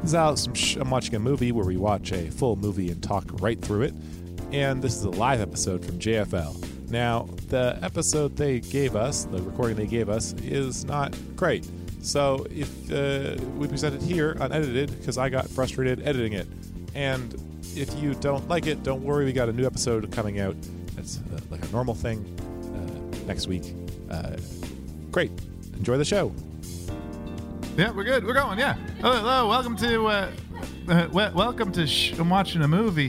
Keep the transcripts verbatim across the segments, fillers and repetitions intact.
This is Alex. I'm watching a movie where we watch a full movie and talk right through it. And this is a live episode from J F L. Now, the episode they gave us, the recording they gave us, is not great. So if uh, we present it here unedited, because I got frustrated editing it. And if you don't like it, don't worry. We got a new episode coming out. That's uh, like a normal thing uh, next week. Uh, great. Enjoy the show. Yeah, we're good. We're going. Yeah. Hello. hello. Welcome to. Uh, uh, we- welcome to. Shh, I'm watching a movie.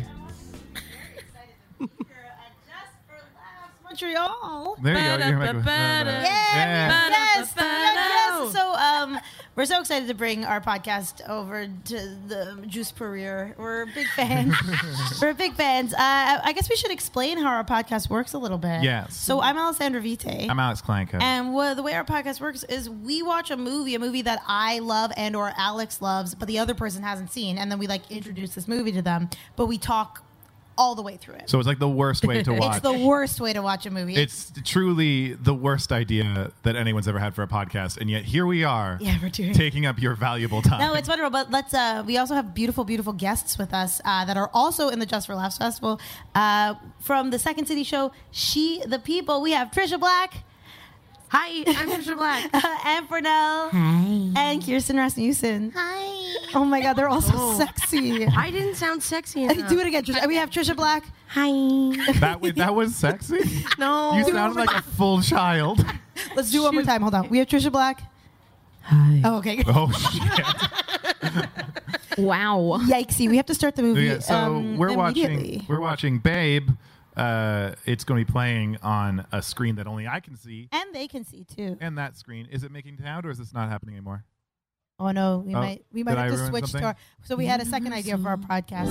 Montreal. There you go. You're making- Yeah. Yeah. Yes. yes. So um, we're so excited to bring our podcast over to the Juice Purrier. We're big fans. we're big fans. Uh, I guess we should explain how our podcast works a little bit. Yes. So I'm Alessandra Vite. I'm Alex Klanko. And what, the way our podcast works is we watch a movie, a movie that I love and or Alex loves, but the other person hasn't seen, and then we like introduce this movie to them, but we talk all the way through it. So it's like the worst way to watch. It's the worst way to watch a movie. It's truly the worst idea that anyone's ever had for a podcast, and yet here we are, yeah, we're doing taking up your valuable time. No, it's wonderful. But let's. Uh, we also have beautiful, beautiful guests with us uh, that are also in the Just for Laughs Festival uh, from the Second City show. She, the People. We have Trisha Black. Hi, I'm Trisha Black. uh, and Pernell. Hi. And Kirsten Rasmussen. Hi. Oh my God, they're all so Oh. sexy. I didn't sound sexy enough. Do it again, Trisha. We have Trisha Black. Hi. that was, that was sexy? No. You sounded like a full child. Let's do it one more time. Hold on. We have Trisha Black. Hi. Oh, okay. Oh, shit. Wow. Yikesy. We have to start the movie. Yeah, so um, we're watching immediately. we're watching Babe. Uh, it's going to be playing on a screen that only I can see. And they can see too. And that screen, is it making sound or is this not happening anymore? Oh no, we Oh, might we did might I have to ruin switch something? to our. So we had a second idea for our podcast.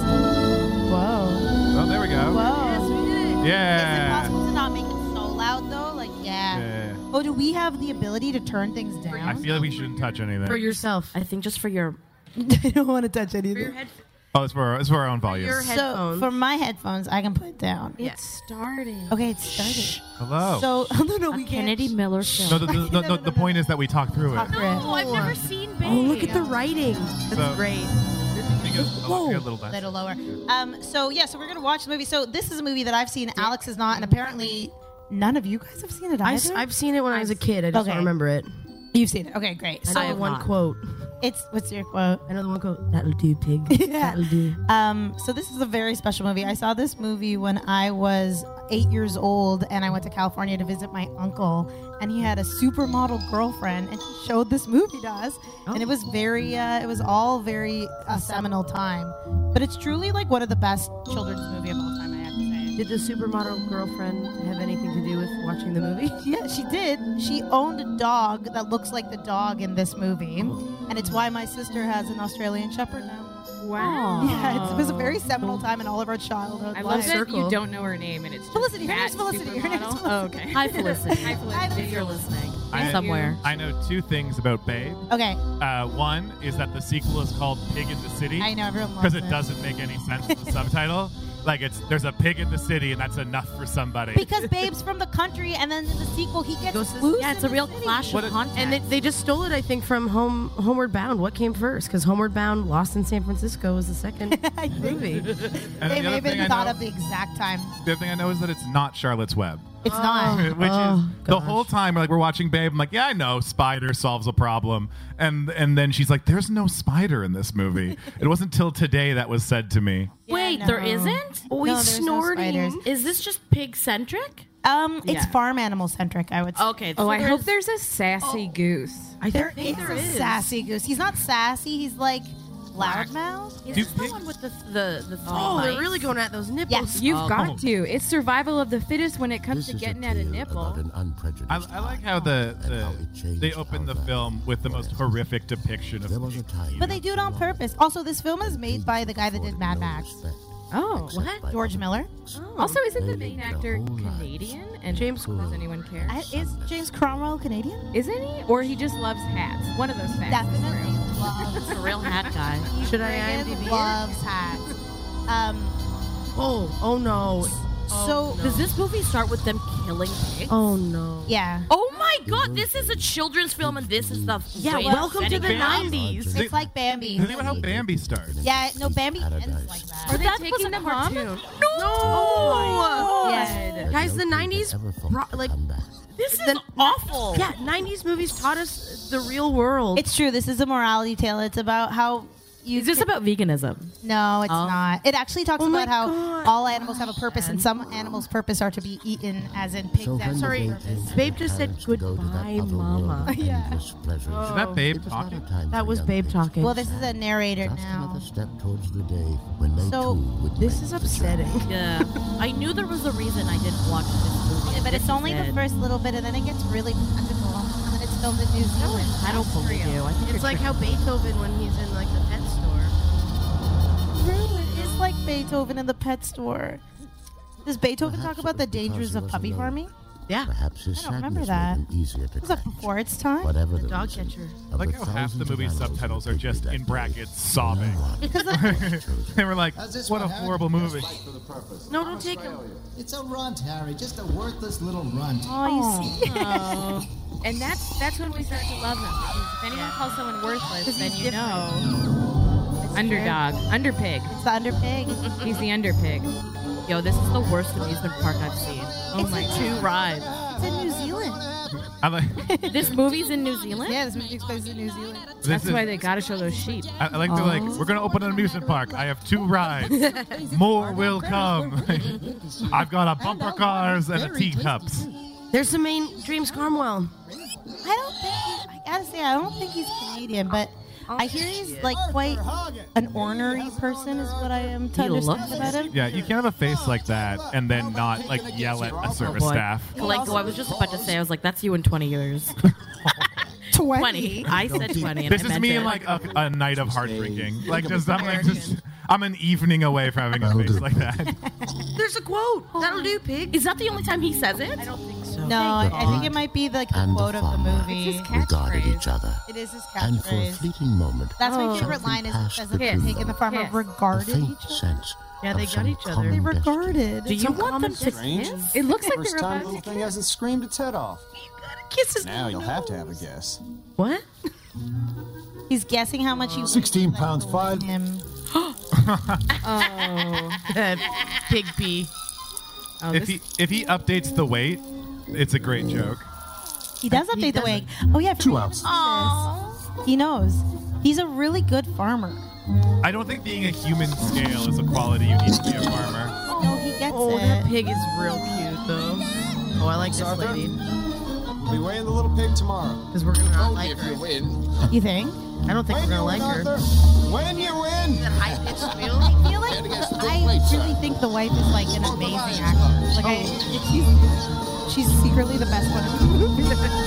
Whoa. Oh, there we go. Whoa. Is it Yeah. possible to not make it so loud though? Like yeah. Yeah. Oh, do we have the ability to turn things down? I feel like we shouldn't touch anything. For yourself. I think just for your, I don't want to touch for your, anything. head, oh, it's for our, it's for our own volume. your So headphones. for my headphones, I can put it down. It's starting. Okay, it started. Hello. So no, no, A we Kennedy can't. Miller no, film. the, the, no, no, the point is that we talk through it. Talk through it. Oh, I've never seen Babe. Oh, look at the writing. That's So- great. You get a, Whoa. you get a little less. little lower. Um, so yeah, so we're gonna watch the movie. So this is a movie that I've seen. Alex has not, and apparently none of you guys have seen it I, either. I've seen it when I was a kid. I just Okay. don't remember it. You've seen it. Okay, great. I So know the one not. quote. it's what's your quote? I know the one quote. That'll do, pig. Yeah. That'll do. Um, so this is a very special movie. I saw this movie when I was eight years old, and I went to California to visit my uncle, and he had a supermodel girlfriend, and he showed this movie to us, and it was very, uh, it was all very a seminal time. But it's truly like one of the best children's movie of all time. I have to say. Did the supermodel girlfriend have anything to do with watching the movie? Yeah, she did. She owned a dog that looks like the dog in this movie, and it's why my sister has an Australian Shepherd now. Wow. Yeah, it's, it was a very seminal time in all of our childhood I lives. love that Circle. you don't know her name and it's just Felicity. Her that name's Felicity. Her name's supermodel. Felicity. Oh, okay. Hi, Felicity. Hi, Felicity. Hi, If you're listening. I- somewhere. I know two things about Babe. Okay, Uh, one is that the sequel is called Pig in the City I know everyone loves because it doesn't make any sense in the subtitle. Like it's there's a pig in the city and that's enough for somebody. Because Babe's from the country, and then in the sequel he gets Goes to- loose. Yeah, it's in a real the city. clash What of a- content. And they, they just stole it, I think, from Home Homeward Bound. What came first? Because Homeward Bound, Lost in San Francisco, was the second I think movie. And they the may other have thing been I thought know- of the exact time. The other thing I know is that it's not Charlotte's Web. It's not. Which Oh, is the gosh. whole time we're like we're watching Babe. I'm like, yeah, I know spider solves a problem, and and then she's like, there's no spider in this movie. It wasn't till today that was said to me. Wait, no. there isn't? Oh, No, he's there's no snorting. spiders. Is this just pig centric? Um, it's Yeah. farm animal centric, I would say. Okay. Oh, so I there hope is- there's a sassy goose. I There think is there a is. sassy goose. He's not sassy. He's like loudmouth. Is Do this the pig- one with the the the Oh, they're mice? really going at those nipples. Yes. You've Oh. got to. It's survival of the fittest when it comes This to is getting a at a tale nipple. about an unprejudiced I, I like how heart the, and how the it changed they open the our film lives. with the most horrific depiction of There was a time But they do it on purpose. Also, this film is made by the guy that did Mad Max, Oh, What? George Miller. also, isn't the They main lived their actor whole lives. Canadian? And James- does anyone care? I, is James Cromwell Canadian? Isn't he? Or he just loves hats? One of those facts. Definitely loves. It's a real hat guy. Should I friggin' IMDb it? loves hats. Um, Oh, oh no. so Does this movie start with them killing pigs? Oh no. yeah. Oh my my god, this is a children's film and this is the Yeah, way welcome to the setting it up. nineties. It's like Bambi. Think about how Bambi starts. Yeah, no, Bambi ends like that. Are they That taking wasn't them a home? cartoon. No! Yeah. Guys, the nineties, bro- like, This is awful. yeah, nineties movies taught us the real world. It's true. This is a morality tale. It's about how you. Is this can- about veganism? No, it's Oh. not. It actually talks Oh my about how God. all animals have a purpose, and some animals' purpose are to be eaten, as in pigs. have Sorry, purpose. Babe just said goodbye, Mama. Yeah. Is that Babe talking? That was Babe talking. Well, this is a narrator now. Step towards the day when they So, too would this make is the upsetting. Yeah. I knew there was a reason I didn't watch this movie. Yeah, but it's This only is the it. first little bit, and then it gets really practical. And then it's filmed in New Zealand. I don't believe you. I think It's you're like how Beethoven when he's in like the pet store. True, it is like Beethoven in the pet store. Does Beethoven Perhaps talk about it the was because dangers he of was puppy alone. farming? Yeah. Perhaps his I don't remember sadness that. made him easier to Was that catch. before its time? Whatever the Dog reason, catcher. of I like the how half the thousands of movie animals subtitles who are picked just that in day, brackets sobbing. no one Because They were like, How's this what a one, Harry? horrible movie. Just fight for the purpose. No, don't take him. It's a runt, Harry. Just a worthless little runt. oh, you see, Oh. And that's that's when we start to love him. Because if anyone calls someone worthless, then you know. Underdog. Underpig. it's the underpig. He's the underpig. Yo, this is the worst amusement park I've seen. Oh It's my a- two rides. It's in New Zealand. I like. This movie's in New Zealand? Yeah, this movie takes place in New Zealand. This That's is- why they gotta show those sheep. I, I like they're like, we're gonna open an amusement park. I have two rides. More will come. I've got a bumper cars and a teacups. There's the main Dreams Cromwell. I don't think he, I gotta say I don't think he's Canadian, but I hear he's like quite an ornery person, is what I am to He understand looks about him. Yeah, you can't have a face like that and then not like yell at a service boy. staff. Like, oh, I was just about to say, I was like, that's you in twenty years. twenty. I said twenty. And This I is meant me it. in like a, a night of heartbreaking. Like just I'm like just I'm an evening away from having a face like that. There's a quote. That'll do, pig. Is that the only time he says it? I don't think so. No, I, I think it might be like the and the quote of the farmer movie. It's his regarded catchphrase. each other, It is his and for a catchphrase. fleeting moment, That's my Oh. favorite line. Is it says that the Kiss. pig and the farmer Kiss. a regarded faint each other. sense Yeah, of they got some each other. common They destiny. regarded. Do you Some want them to Strange. kiss? It looks like First they're time about little to thing hasn't screamed its head off. Kisses. Now you'll have to have a guess. What? He's guessing how much he. Sixteen pounds five. Him. Pig pee. Oh, If this, he if he updates the weight, it's a great joke. He does update the doesn't. wig. Oh yeah, Two two ounces. He knows. He's a really good farmer. I don't think being a human scale is a quality you need to be a farmer. No, he gets Oh, it. that pig is real cute, though. Oh, I like this Arthur? lady. We'll be weighing the little pig tomorrow. Because we're going to not like her. win. You think? I don't think When we're you going to win, like her. Arthur. When you win. High-pitched squeal. I feel like I really think the wife is like an amazing actor. Like I, she's, she's secretly the best one in the movie.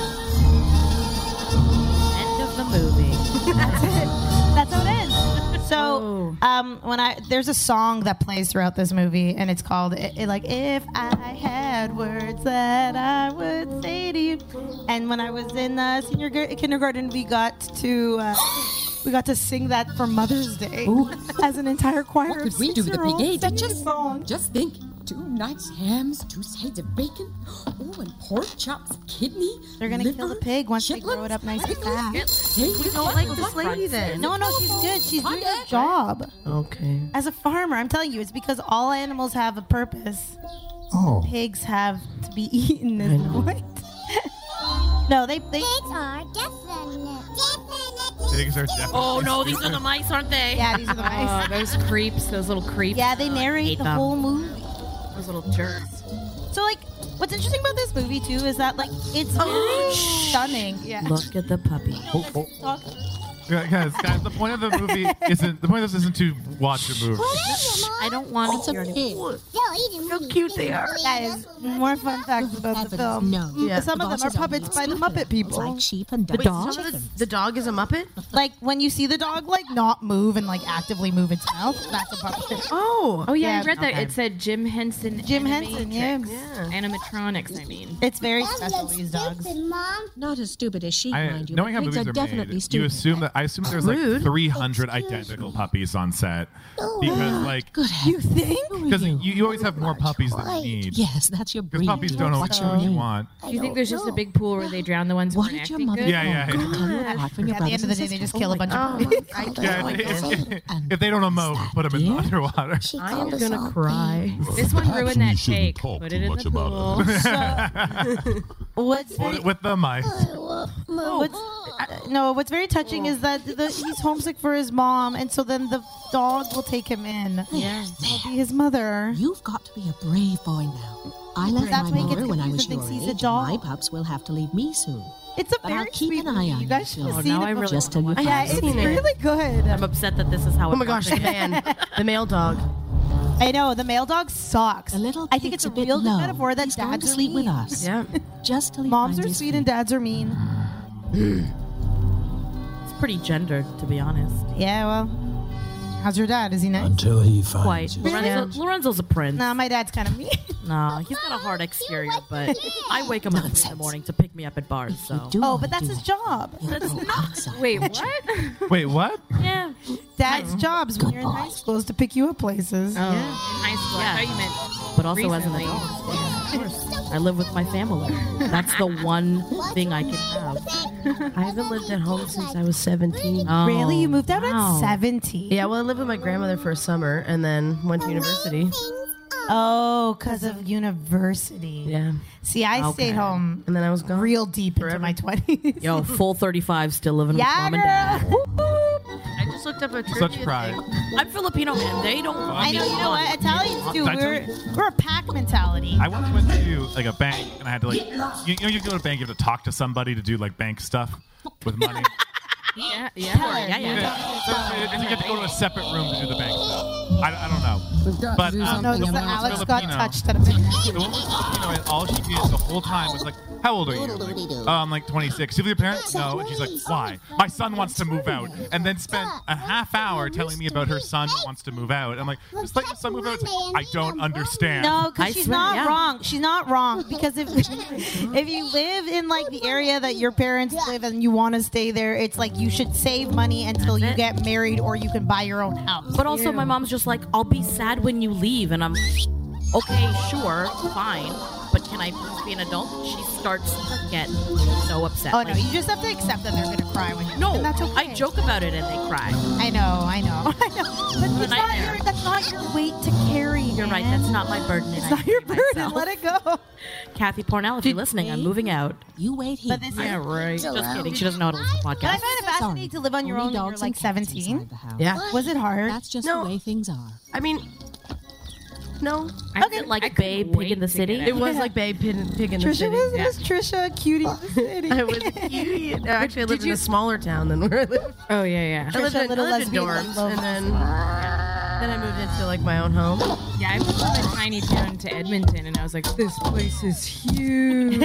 End of the movie. That's it. That's how it ends. So, Oh. um, when I there's a song that plays throughout this movie, and it's called it, it, like "If I Had Words That I Would Say to You." And when I was in uh, senior gar- kindergarten, we got to uh, we got to sing that for Mother's Day as an entire choir. What of could we do with the pig? six-year-olds Eh? That singing just, the song. just think. Two nice hams, two sides of bacon, oh, and pork chops, kidney. They're gonna kill the liver, pig once they grow it up nice and fat. We don't like this lady then. No, no, she's good. She's doing her job Okay. as a farmer. I'm telling you, it's because all animals have a purpose. Oh. Pigs have to be eaten, is the point. No, they they. Pigs are definite. Definite. Pigs are definitely. Oh no, these are the mice, aren't they? Yeah, these are the mice. oh, those creeps, those little creeps. Yeah, they narrate hate the them. whole movie. Those little jerks. So, like, what's interesting about this movie too is that, like, it's very stunning. Yeah. Look at the puppy. Talk- Yeah, guys, guys, the point of the movie isn't the point of this isn't to watch a movie. I don't want to hear it. How cute they are. Guys, more fun facts about the film. No. Yeah. Some of them are puppets by the Muppet people. Like sheep and Wait, ducks. some of the, the dog is a Muppet? Like, when you see the dog, like, not move and, like, actively move its mouth, that's a puppet. Oh. Oh yeah, Yeah, I read that. okay. It said Jim Henson. Jim Henson, yeah. Yeah. Animatronics. I mean. It's very special, these dogs. Mom. Not as stupid as sheep, I, mind you. knowing how but pigs movies are are definitely made, stupid. you assume that I assume there's like Rude. three hundred identical puppies on set because like You think? because you, you always always have more puppies than you need. Yes, that's your Because breed. puppies don't always What's do your what you name? want. Do you think there's just a big pool where they drown the ones who What aren't did your acting mother good? Yeah, yeah. Go tell you apart from your At the end of the brothers day, and they just sisters. kill a bunch of Oh, puppies. I don't Yeah, like if, this. if, if they don't emote, put them in the dear? underwater. I am gonna cry. This one Perhaps ruined we that shouldn't cake. talk Put too it in much the about pool. What's very, With the mice. what's, uh, no, what's very touching is that the, he's homesick for his mom, and so then the dog will take him in. Yeah. Will be his mother. You've got to be a brave boy now. I left That's my why he gets mother when I was confused and your thinks he's a age. dog. My pups will have to leave me soon. It's a But very I'll keep sweet an eye movie. on You you guys should soon. have Oh, seen now it I really before. Just till you want to Yeah, watch it's it. really good. I'm upset that this is how Oh it my gosh, the man, the male dog. I know the male dog sucks. The little I think it's kid's a a bit real good low. metaphor that He's going dads to are sleep with mean. us. Yeah. Just till he Moms finds are his sweet feet. and dads are mean. It's pretty gendered, to be honest. Yeah, well, how's your dad? Is he nice? Until he finds Quite. you. Lorenzo, Lorenzo's a prince. No, my dad's kind of mean. No, he's got a hard exterior, but I wake him up in the morning to pick me up at bars. So Do Oh, want but to that's do his it. job. You'll go outside. Wait, what? Wait, what? yeah, Dad's jobs when you're in high school is to pick you up places. Oh, in high school. Yeah. I thought you meant but also recently. as an adult. Yeah, of course. I live with my family. That's the one thing I can have. I haven't lived at home since I was seventeen. Oh, Really? You moved out wow. at seventeen? Yeah, well, I lived with my grandmother for a summer and then went to university. Oh, because of university. Yeah. See, I Okay. stayed home And then I was gone. real deep into my twenties. Yo, full thirty-five, still living with Yeah, mom and dad. girl. I just looked up a trivia Such pride. thing. I'm Filipino, man. They don't. I know, you know what? Italians do. Did I tell We're, you? we're a pack mentality. I once went to like a bank and I had to like, you, you know, you go to a bank, you have to talk to somebody to do like bank stuff with money. Yeah, yeah. Yeah, yeah. So, and you get to go to a separate room to do the bank stuff. I, I don't know. We've got But to do um, No, the because woman was Alex got Filipino. touched at a bank. The woman was Filipino, and all she did the whole time was like, "How old are you?" Like, oh, I'm like twenty-six. You have your parents? No. And she's like, "Why? My son wants to move out." And then spent a half hour telling me about her son who wants to move out. I'm like, "Just let your son move out." It's like, I don't understand. No, I because she's swear, not yeah. wrong. She's not wrong because if if you live in like the area that your parents live and you want to stay there, it's like you should save money until That's you it. get married or you can buy your own house. But also, my mom's just like, "I'll be sad when you leave," and I'm, okay, sure, fine, but can I please be an adult? She starts to get so upset. Oh no, Like, you just have to accept that they're gonna cry when you. no, and that's okay. I joke about it and they cry. I know, I know, I know. But a it's not nightmare. your, that's not your weight to carry. You're right. man. That's not my burden. It's and I not your carry burden. myself. Let it go. Kathy Pornell, if you're listening, I'm moving out. You wait here. But this is. Yeah, right. Just kidding. She doesn't know how to listen to But I podcasts. find it fascinating to live on your Only own when you're dogs like and cats seventeen. inside the house. Yeah. Was it hard? That's just No. the way things are. I mean, no. I Is it I like couldn't Babe Pig wait in the to City? get It out. was like Babe Pig, Pig in the Trisha City. was, Yeah. was Trisha cutie in the city. I was cute. Actually, I lived in you- a smaller town than where I lived. Oh, yeah, yeah. I lived Trisha, in, little I lived in lesbian dorms, love. and then then I moved into like my own home. Yeah, I moved from a tiny town to Edmonton, and I was like, this place is huge.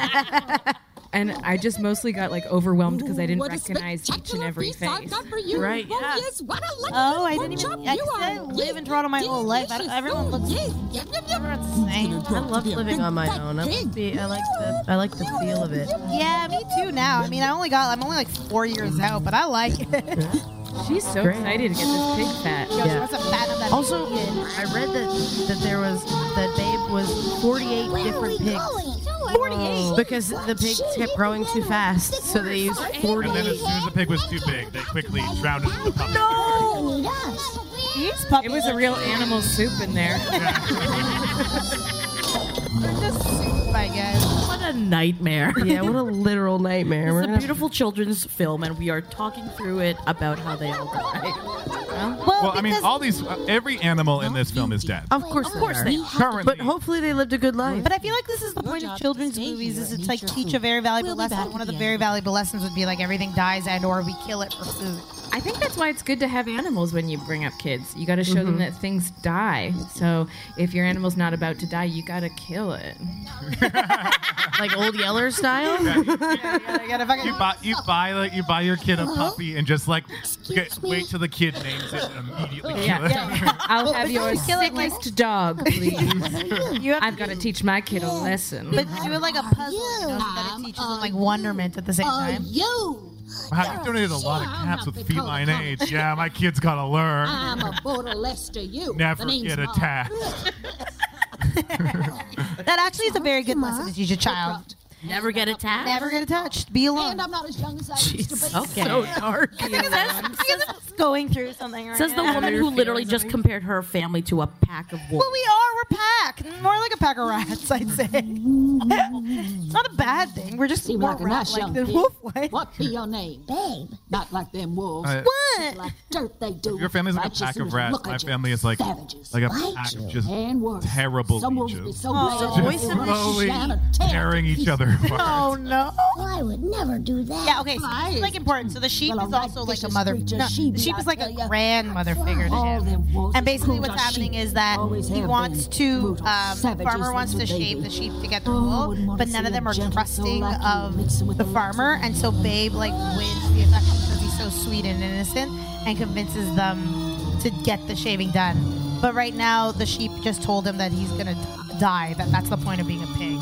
And I just mostly got like overwhelmed because I didn't What a recognize each and spectacular every feast I've face. got for you. Right, Oh, yeah. yes, what a lucky Oh, I pork didn't even. chop I, you I are. live in Toronto my whole life. I don't, everyone looks. Yes, yep, yep, yep. Everyone's the same. I love living on my own. I like the I like the I like the feel of it. Yeah, me too. Now, I mean, I only got. I'm only like four years out, but I like it. She's so Great. excited to get this pig fat. Yo, Yeah. what's a fat of that Also, bacon? I read that that there was that Babe was forty-eight different pigs forty-eight. because the pigs kept growing too fast, so they used And then as forty-eight. soon as the pig was too big, they quickly drowned it in the puppy. No. These puppies. It was a real animal soup in there. Just soup, I guess. What a nightmare. Yeah, what a literal nightmare. We're It's a gonna- beautiful children's film, and we are talking through it about how they all die. Well, Well, I mean, because- all these, uh, every animal in this film is dead. Of course, Of course are. they are. Currently, But hopefully they lived a good life. But I feel like this is the point of children's movies. Is it's like teach a very valuable We'll be lesson. back One at of the the very end. valuable lessons would be like everything dies and or we kill it for food. I think that's why it's good to have animals when you bring up kids. You got to show them that things die. So if your animal's not about to die, you got to kill it. Like Old Yeller style. I gotta fucking. you buy you buy like you buy your kid a puppy and just like get, wait till the kid names it and immediately kill Yeah. it. Yeah. I'll have your kill it like- sickest dog, please. You have I've got to teach my kid a lesson. but do it like a puzzle, you know, so that it teaches them like wonderment at the same time. You. Wow, you donated a lot of cats with feline age. Yeah, my kid's gotta learn. I'm a border less to you. Never The name's get Mom. attached. That actually is a very good lesson to teach a child. Never get attached. Never get attached. Be alone. And I'm not as young as I used to be. Okay. So dark. It's going through something right Says the now. woman who literally just compared her family to a pack of wolves. Well, we are. We're pack. More like a pack of rats, I'd say. It's not a bad thing. We're just Seem more like a rat nice like young the pig. wolf way. What be your name? Babe. Not like them wolves. Uh, What? Like dirt they do. Your family's like a Righteous pack of and rats. look My at you. family is like Savages. like a Right? pack of just And worse. terrible Some wolves be leeches. so Oh, bad, the voice they'll of rush slowly down and tear tearing to each pieces. other apart. Oh no. I would never do that. Yeah, okay, so this is like important. So the sheep Well, is a also right like a vicious mother. creature, No, she the be, sheep I is like tell a ya. grandmother figure to All him. them wolves And basically brutal what's happening sheep. is that Always he have wants been. to, Brutal um, savages farmer wants to when they shape be. the sheep to get the Oh, wool, wouldn't want but to none see of them a are gentle trusting soul like you mixing of with the the farmer, rest of and so them. Babe like wins the affection because he's so sweet and innocent and convinces them to get the shaving done. But right now the sheep just told him that he's gonna die, that that's the point of being a pig.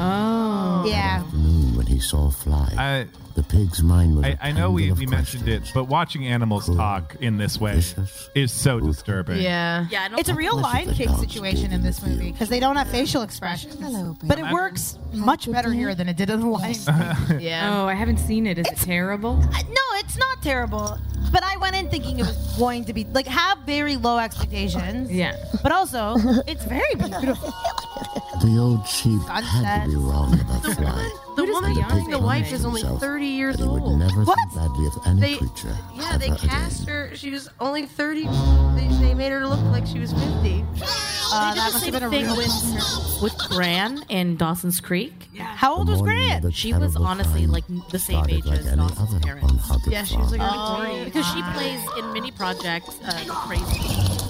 Oh. Yeah. Afternoon when he saw a fly. I, The pig's mind was I, a I know we, tangle of we mentioned it, questions. but watching animals Cruel, talk in this way vicious, is so disturbing. Yeah. Yeah, I don't It's a real Unless Lion the King dogs situation gave in him this the movie field. because they don't have facial expressions. Hello, babe. But it works much better here than it did in the Lion King. Yeah. Oh, I haven't seen it. Is it terrible? Uh, No, it's not terrible. But I went in thinking it was going to be like have very low expectations. Yeah. But also, it's very beautiful. The old sheep had Sunset. to be wrong about the fly. The does woman the playing the pig wife promised is only himself thirty years that he would old. never What? think badly of any They- creature. Yeah, they ever cast again. her. She was only thirty. They, they made her look like she was fifty. Uh, They that did the must same have been a thing real with, with Gran in Dawson's Creek. How old The was morning Grant? of the She was terrible honestly time like the same started age like as any Dawson's other parents. unhugged Yeah, she was like farm. a Because she plays in mini projects, uh, the crazy.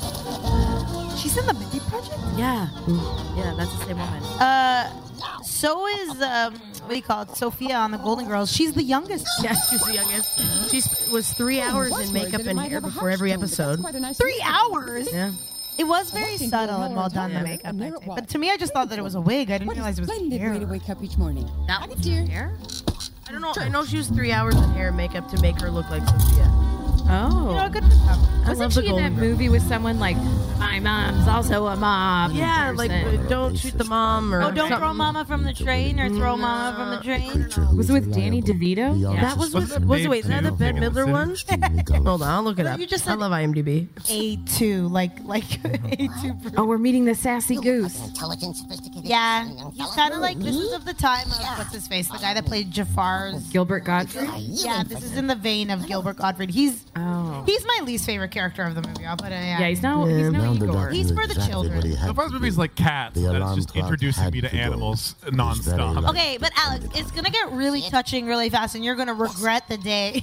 She's in the Mindy Project? Yeah, yeah, that's the same woman. Uh, so is, um, what do you call it? Sophia on the Golden Girls. She's the youngest. Yeah, she's the youngest. She sp- was three hours in makeup and hair before every episode. Three hours? Yeah. It was very subtle and well done, the makeup. I'd say. But to me, I just thought that it was a wig. I didn't realize it was Splendid way to hair. wake up each morning. That was her hair. I don't know. I know she was three hours in hair and makeup to make her look like Sophia. Oh. You know, good for them. I Wasn't love she the in that Golden Girls. movie with someone like, my mom's also a mom? Yeah, like person. uh, don't shoot the mom or Oh, don't something. throw mama from the train or throw mama from the train. Creature who Was it with Danny reliable, DeVito? the Yeah. That was with. Wasn't it Was it Babe wait? Is that too? the Bette Maybe it was Midler in- one? extremely gullible. Hold on, I'll look it No, up. you just I said- love IMDb. A two, like like A two. Oh, we're meeting the sassy goose. Intelligent, sophisticated. Yeah, he's kind of like this is of the time of what's his face, the guy that played Jafar's. Gilbert Godfrey? Yeah, this is in the vein of Gilbert Gottfried. He's Oh. he's my least favorite character of the movie. I'll put it. Yeah, Yeah, he's no, he's no Now the Igor. doctor He's knew for the exactly children. what he had The first to movie's do. like Cats. The That's alarm just clock introducing had me to to go. animals It was very nonstop. late. Okay, but Alex, it's gonna get really touching really fast, and you're gonna regret the day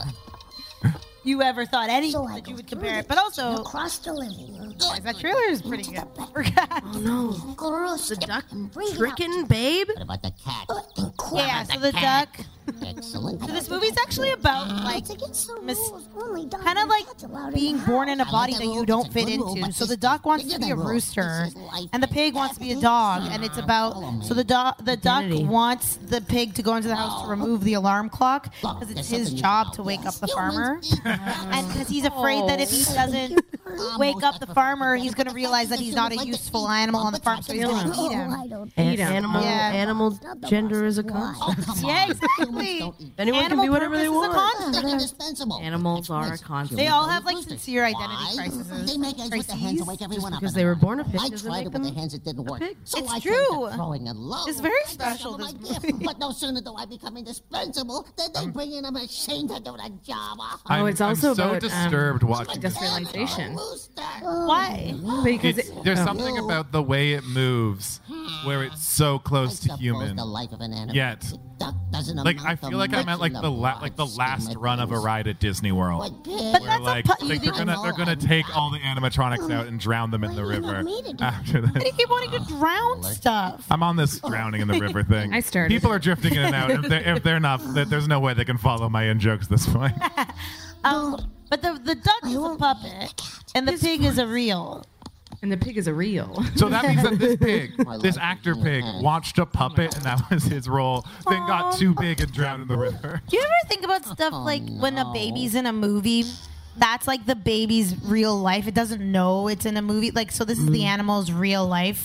you ever thought anything So I that go you would through compare it. the But also, across the living room. guys, that trailer is pretty good. For cats. Oh no, Gross. the duck Bring it up. tricking Babe. What about the cat? Yeah, so the duck. Excellent. So this movie's actually about like It's against the mis- rules. Only dogs kind of and like cats allowed in being the born in a house. body I that like you the don't rules. fit It's a good rule, into. but So the this- duck wants to bigger be a than rules. rooster, This is life. and the pig wants to be a dog, and it's about so the dog the duck Identity. wants the pig to go into the house to remove the alarm clock because it's his job to wake up the farmer, and because he's afraid that if he doesn't wake up the farmer, he's going to realize that he's not a useful animal on the farm, so he's going to eat him. I don't An- Eat 'em. animal, Yeah. animal gender is a concept. Yeah, exactly. Anyone can Animal be whatever they purpose is a want. concept. They're indispensable. Animals are a concept. They all have like sincere identity Why? crises. They make eggs with their hands to wake everyone up. because in they the were born a morning. pig I doesn't tried make it with them their hands; it didn't work. pig. So It's I true. turned to throwing and low. It's very I special, gave them this a gift, movie. But no sooner do I become indispensable than they bring in a machine to do the job. I'm, Oh, it's also I'm so about, um, disturbed watching this. industrialization. Why? Because It's, it, there's oh. something about the way it moves where it's so close to human. The life of an animal. Yet, Duck doesn't like amount I to feel like I'm much at like in the la- like the broad last scheme of run of a things. ride at Disney World. But pig- But Where that's like, a pu- like you they're gonna they're gonna take all the animatronics out and drown them in the river after Why do this. you keep wanting to drown stuff? I'm on this drowning in the river thing. I started. People are drifting in and out. If they're, if they're not, there- there's no way they can follow my in jokes at this point. Um, but the the duck is a puppet, and the pig is a real. And the pig is a real. So that means that this pig, this actor pig, watched a puppet and that was his role, then got too big and drowned in the river. Do you ever think about stuff like when a baby's in a movie? That's like the baby's real life. It doesn't know it's in a movie. Like, so this is the animal's real life.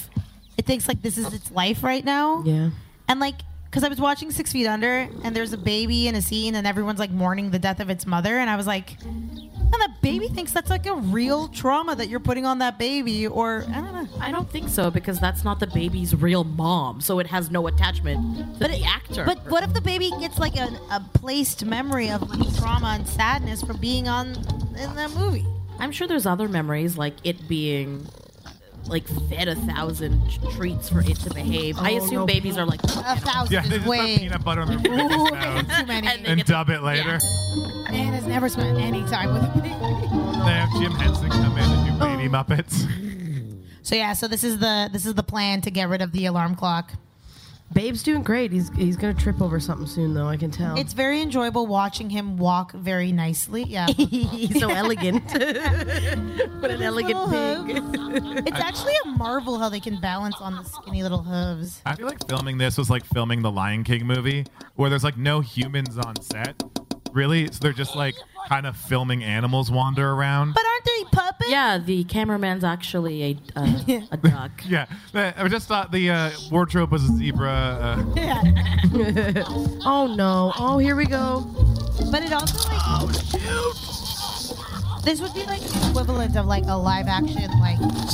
it thinks like this is its life right now. Yeah. And like, because I was watching Six Feet Under, and there's a baby in a scene, and everyone's like mourning the death of its mother, and I was like, and that baby thinks that's like a real trauma that you're putting on that baby, or I don't know. I don't think so, because that's not the baby's real mom, so it has no attachment to But the it- actor. But what if the baby gets like a, a placed memory of like trauma and sadness from being on in that movie? I'm sure there's other memories, like it being like fed a thousand treats for it to behave. I Oh, assume no. babies are like A thousand Yeah, they is just put way peanut butter on their baby's Ooh, mouth too many. And they and get to- dub it later. Man has never spent any time with a baby. They have Jim Henson come in and do Baby Muppets. So yeah, so this is the this is the plan to get rid of the alarm clock. Babe's doing great. He's he's gonna trip over something soon, though. I can tell. It's very enjoyable watching him walk very nicely. Yeah, He's so elegant. What an elegant little pig. it's actually a marvel how they can balance on the skinny little hooves. I feel like filming this was like filming the Lion King movie, where there's like no humans on set. Really? So they're just like kind of filming animals wander around. But aren't they puppets? Yeah, the cameraman's actually a uh, a duck. Yeah, I just thought the uh, wardrobe was a zebra. Uh, Oh no! Oh, here we go. But it also like this would be like the equivalent of like a live action like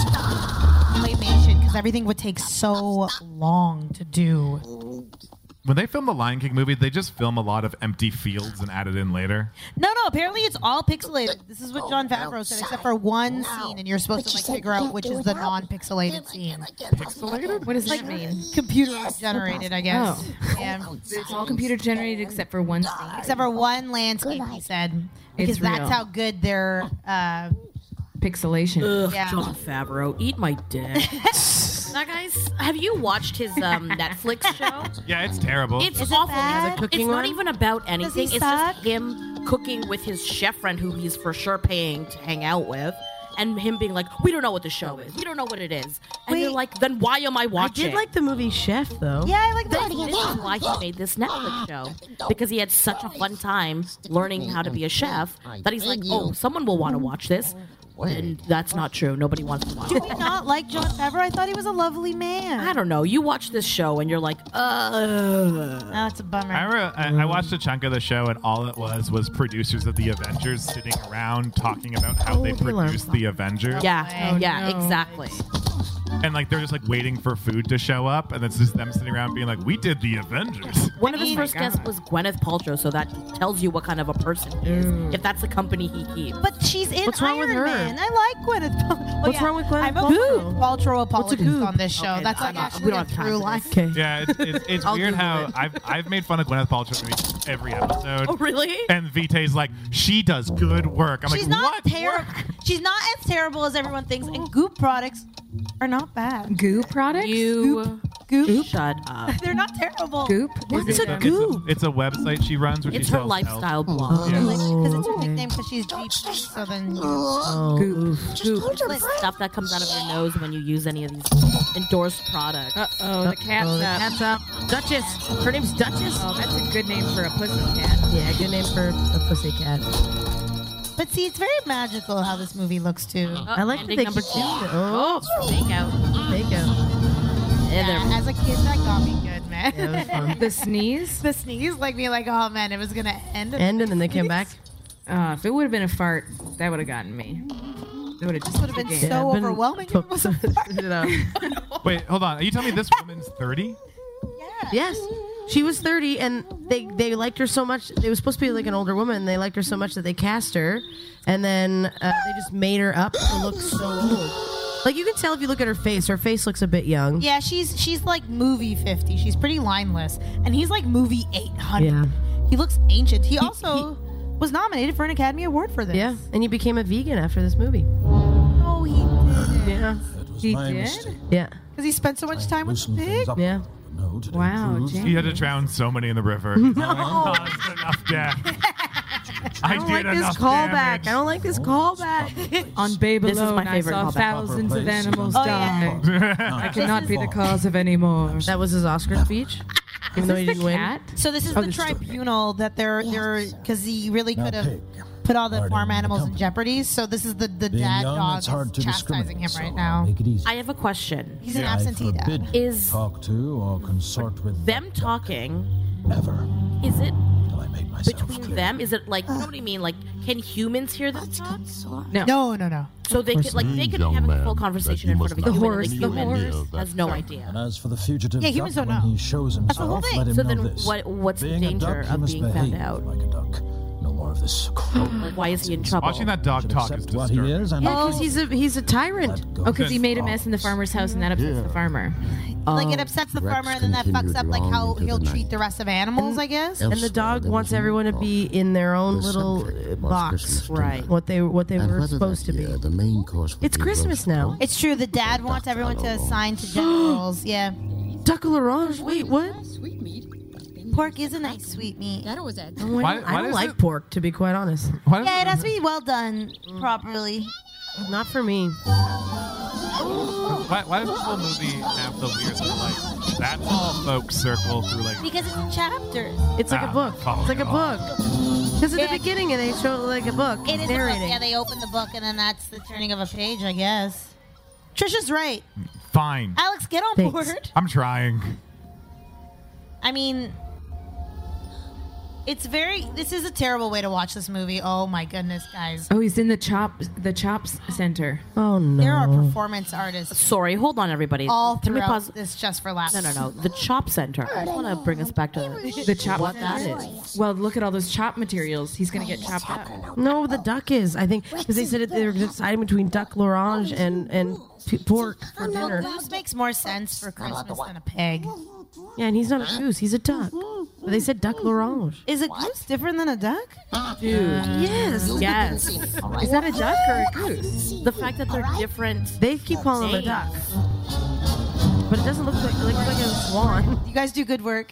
claymation because everything would take so long to do. when they film the Lion King movie, they just film a lot of empty fields and add it in later. No, no. Apparently, it's all pixelated. This is what Jon Favreau said, except for one scene, and you're supposed to like figure out which is the non-pixelated scene. Pixelated? What does that mean? Computer generated, I guess. Oh. Yeah. It's all computer generated except for one scene. Except for one landscape, he said, because It's that's real. how good their. Uh, Pixelation. Ugh, Yeah. Jon Favreau, eat my dick. Now, guys, have you watched his um, Netflix show? Yeah, it's terrible. It's Is it awful. bad? It's, cooking it's not one? even about anything. he It's suck? just him cooking with his chef friend, who he's for sure paying to hang out with, and him being like, "We don't know what the show is. We don't know what it is." And Wait. you're like, "Then why am I I watching?" did like the movie Chef, though. yeah, I like that. This is why he made this Netflix show, because he had such a fun time learning how to be a chef that he's like, "Oh, someone will want to watch this." And that's not true. Nobody wants to watch Do it. we not like Jon Favreau? I thought he was a lovely man. I don't know. You watch this show and you're like, uh. Oh, it's a bummer. I, re- I, I watched a chunk of the show, and all it was was producers of the Avengers sitting around talking about how Oh, they the alarm produced clock. the Avengers. Yeah, Oh, yeah, no. exactly. And like they're just like waiting for food to show up, and it's just them sitting around being like, "We did the Avengers." One of his Oh my first guests God. was Gwyneth Paltrow, so that tells you what kind of a person he is. If that's the company he keeps. But she's in What's wrong Iron with her? Man. I like Gwyneth Paltrow. Well, What's yeah, wrong with Gwyneth I'm a Paltrow? Paltrow What's a apologist goop? on this show. Okay, That's I'm like not- actually we don't a have time through for line. this. Okay. Yeah, it's, it's, it's I'll weird Google how it. I've I've made fun of Gwyneth Paltrow maybe every episode. Oh, really? And Vitae's like, she does good work. I'm She's like, not what? terrible. work? She's not as terrible as everyone thinks, and Goop products are not bad. Goo products? You Goop, shut up. they're not terrible. Goop? What's Is a it, um, goop? It's a website she runs where It's she her sells lifestyle health. blog. Yeah. Because it's her nickname because she's deep. So then, Oh, Goop. Goop. It's the stuff that comes out of your nose when you use any of these endorsed products. Uh-oh, the cat's Oh, the up. cat's up. Duchess. Her name's Duchess. Oh, that's a good name for a pussy cat. Yeah, good name for a pussy cat. but see, it's very magical how this movie looks too. I like that ending they number keep two. doing it. Oh, Fake out. there you go. Yeah, they're- Yeah, as a kid, that got me good, man. Yeah, it was fun. The sneeze? the sneeze, like me, like, oh man, it was gonna end. And and then they came back. Uh, if it would have been a fart, that would have gotten me. It would have just would have been game. so I've been- overwhelming. If it was a Spit it out. Wait, hold on. Are you telling me this woman's thirty? Yes. She was thirty, and they, they liked her so much. It was supposed to be like an older woman. And they liked her so much that they cast her, and then uh, they just made her up to look so old. Like, you can tell if you look at her face. Her face looks a bit young. Yeah, she's she's like movie fifty. She's pretty lineless, and he's like movie eight hundred. Yeah. He looks ancient. He also was nominated for an Academy Award for this. Yeah, and he became a vegan after this movie. Oh, he did. Yeah. He my did? mistake. Yeah. Because he spent so much time with the Loosen pig. things up. Yeah. No, today Wow, proves Jane. He had to drown so many in the river. No. Caused enough death. I, I don't did like this enough callback. damage. I don't like this callback. On Babe This is Alone, my I favorite saw callback. thousands of Place. animals Oh, yeah. die. I cannot be the cause of any more. That was his Oscar speech, even though he Is this didn't the win. cat? So this is Oh, the this story. tribunal that they're they're because he really Now, could have pig. put all the Pardon farm the animals in company. jeopardy. So this is the, the Being dad young, dog it's hard to is chastising him discriminate, right so now. Make it easy. I have a question. He's an I absentee forbid dad. Is talk to or consort with them talking, ever. is it Till I make myself between clear. them? Is it like, you know what I mean? Like, can humans hear them talk? No. No, no, no. So they could, like, they could Young have a man, full that conversation you in front of a must human, not and the The human horse. has no idea. And as for the fugitive Yeah, humans duck, don't when know. he shows the himself, whole thing. let him So know then this. what- what's the Being danger a duck, of you must being found behave out? like a duck. No more of this. Like, why is he in trouble? Watching that dog Should talk is accept what he disturbing. is and Yeah, because he's a he's a tyrant. let go. Oh, because he made a mess in the farmer's house, and that upsets the farmer. Like it upsets the Rex farmer, and then that fucks continued up like long how into the he'll night. treat the rest of animals. I guess. And the Elsewhere, dog there wants was no everyone to talk. be in their own The little subject uh, was box, Christmas dinner. Right. what they what they And were whether supposed that to be. year The main course would It's be Christmas roast now. pork, It's true. The dad wants everyone to assign to gender roles. Yeah, Duck à l'orange. Wait, what? Sweet meat. pork is a nice sweet meat. That was it. Oh, I Why- don't, why I don't does like it- pork, to be quite honest. Why does Yeah, it has to be well done properly. Not for me. Why, why does this whole movie have the weird little, like, that's all folk circle through, like, Because it's chapters. It's like Ah, a book. follow It's like it a all. book. Because at Yeah. the beginning, they show like a book. It is a book. narrating. Yeah, they open the book, and then that's the turning of a page, I guess. Trisha's right. fine. Alex, get on Thanks. board. I'm trying. I mean, it's very. This is a terrible way to watch this movie. Oh my goodness, guys. Oh, he's in the chop the chops center. Oh no. There are performance artists Sorry, hold on, everybody. all Can we throughout pause? this just for laughs. No, no, no. The Chop Center. I just want to bring us back to The chop. what that is. Well, look at all those chop materials. He's gonna get chopped up. No, the duck is. I think because they said it, they were deciding between duck l'orange and and p- pork for dinner. Goose makes more sense for Christmas than a pig. Yeah, and he's not a goose. He's a duck. But they said duck l'orange. Is a goose different than a duck? Dude. Yes. Yes. Is that a duck or a goose? The fact that they're different. They keep calling him a duck. But it doesn't look like it looks like a swan. You guys do good work.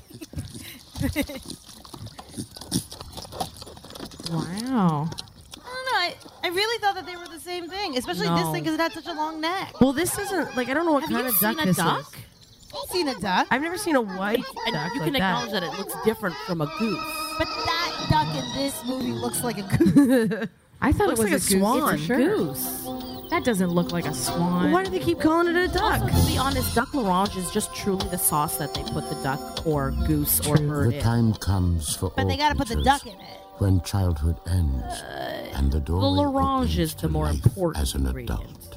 Wow. I don't know. I, I really thought that they were the same thing, especially this No. thing because it had such a long neck. Well, this isn't like I don't know what Have kind you of duck seen a this duck? is. I've seen a duck, I've never seen a white And duck you like can acknowledge that. that. it looks different from a goose. but that duck in this movie looks like a goose. I thought Looks it was like a a, goose swan. for sure. Goose. That doesn't look like a swan. Why do they keep calling it a duck? Also, to be honest, duck l'orange is just truly the sauce that they put the duck or goose or bird The in. time comes for But all they gotta put the creatures duck in it. when childhood ends and the The doorway l'orange opens is the to more life important as an ingredient. adult.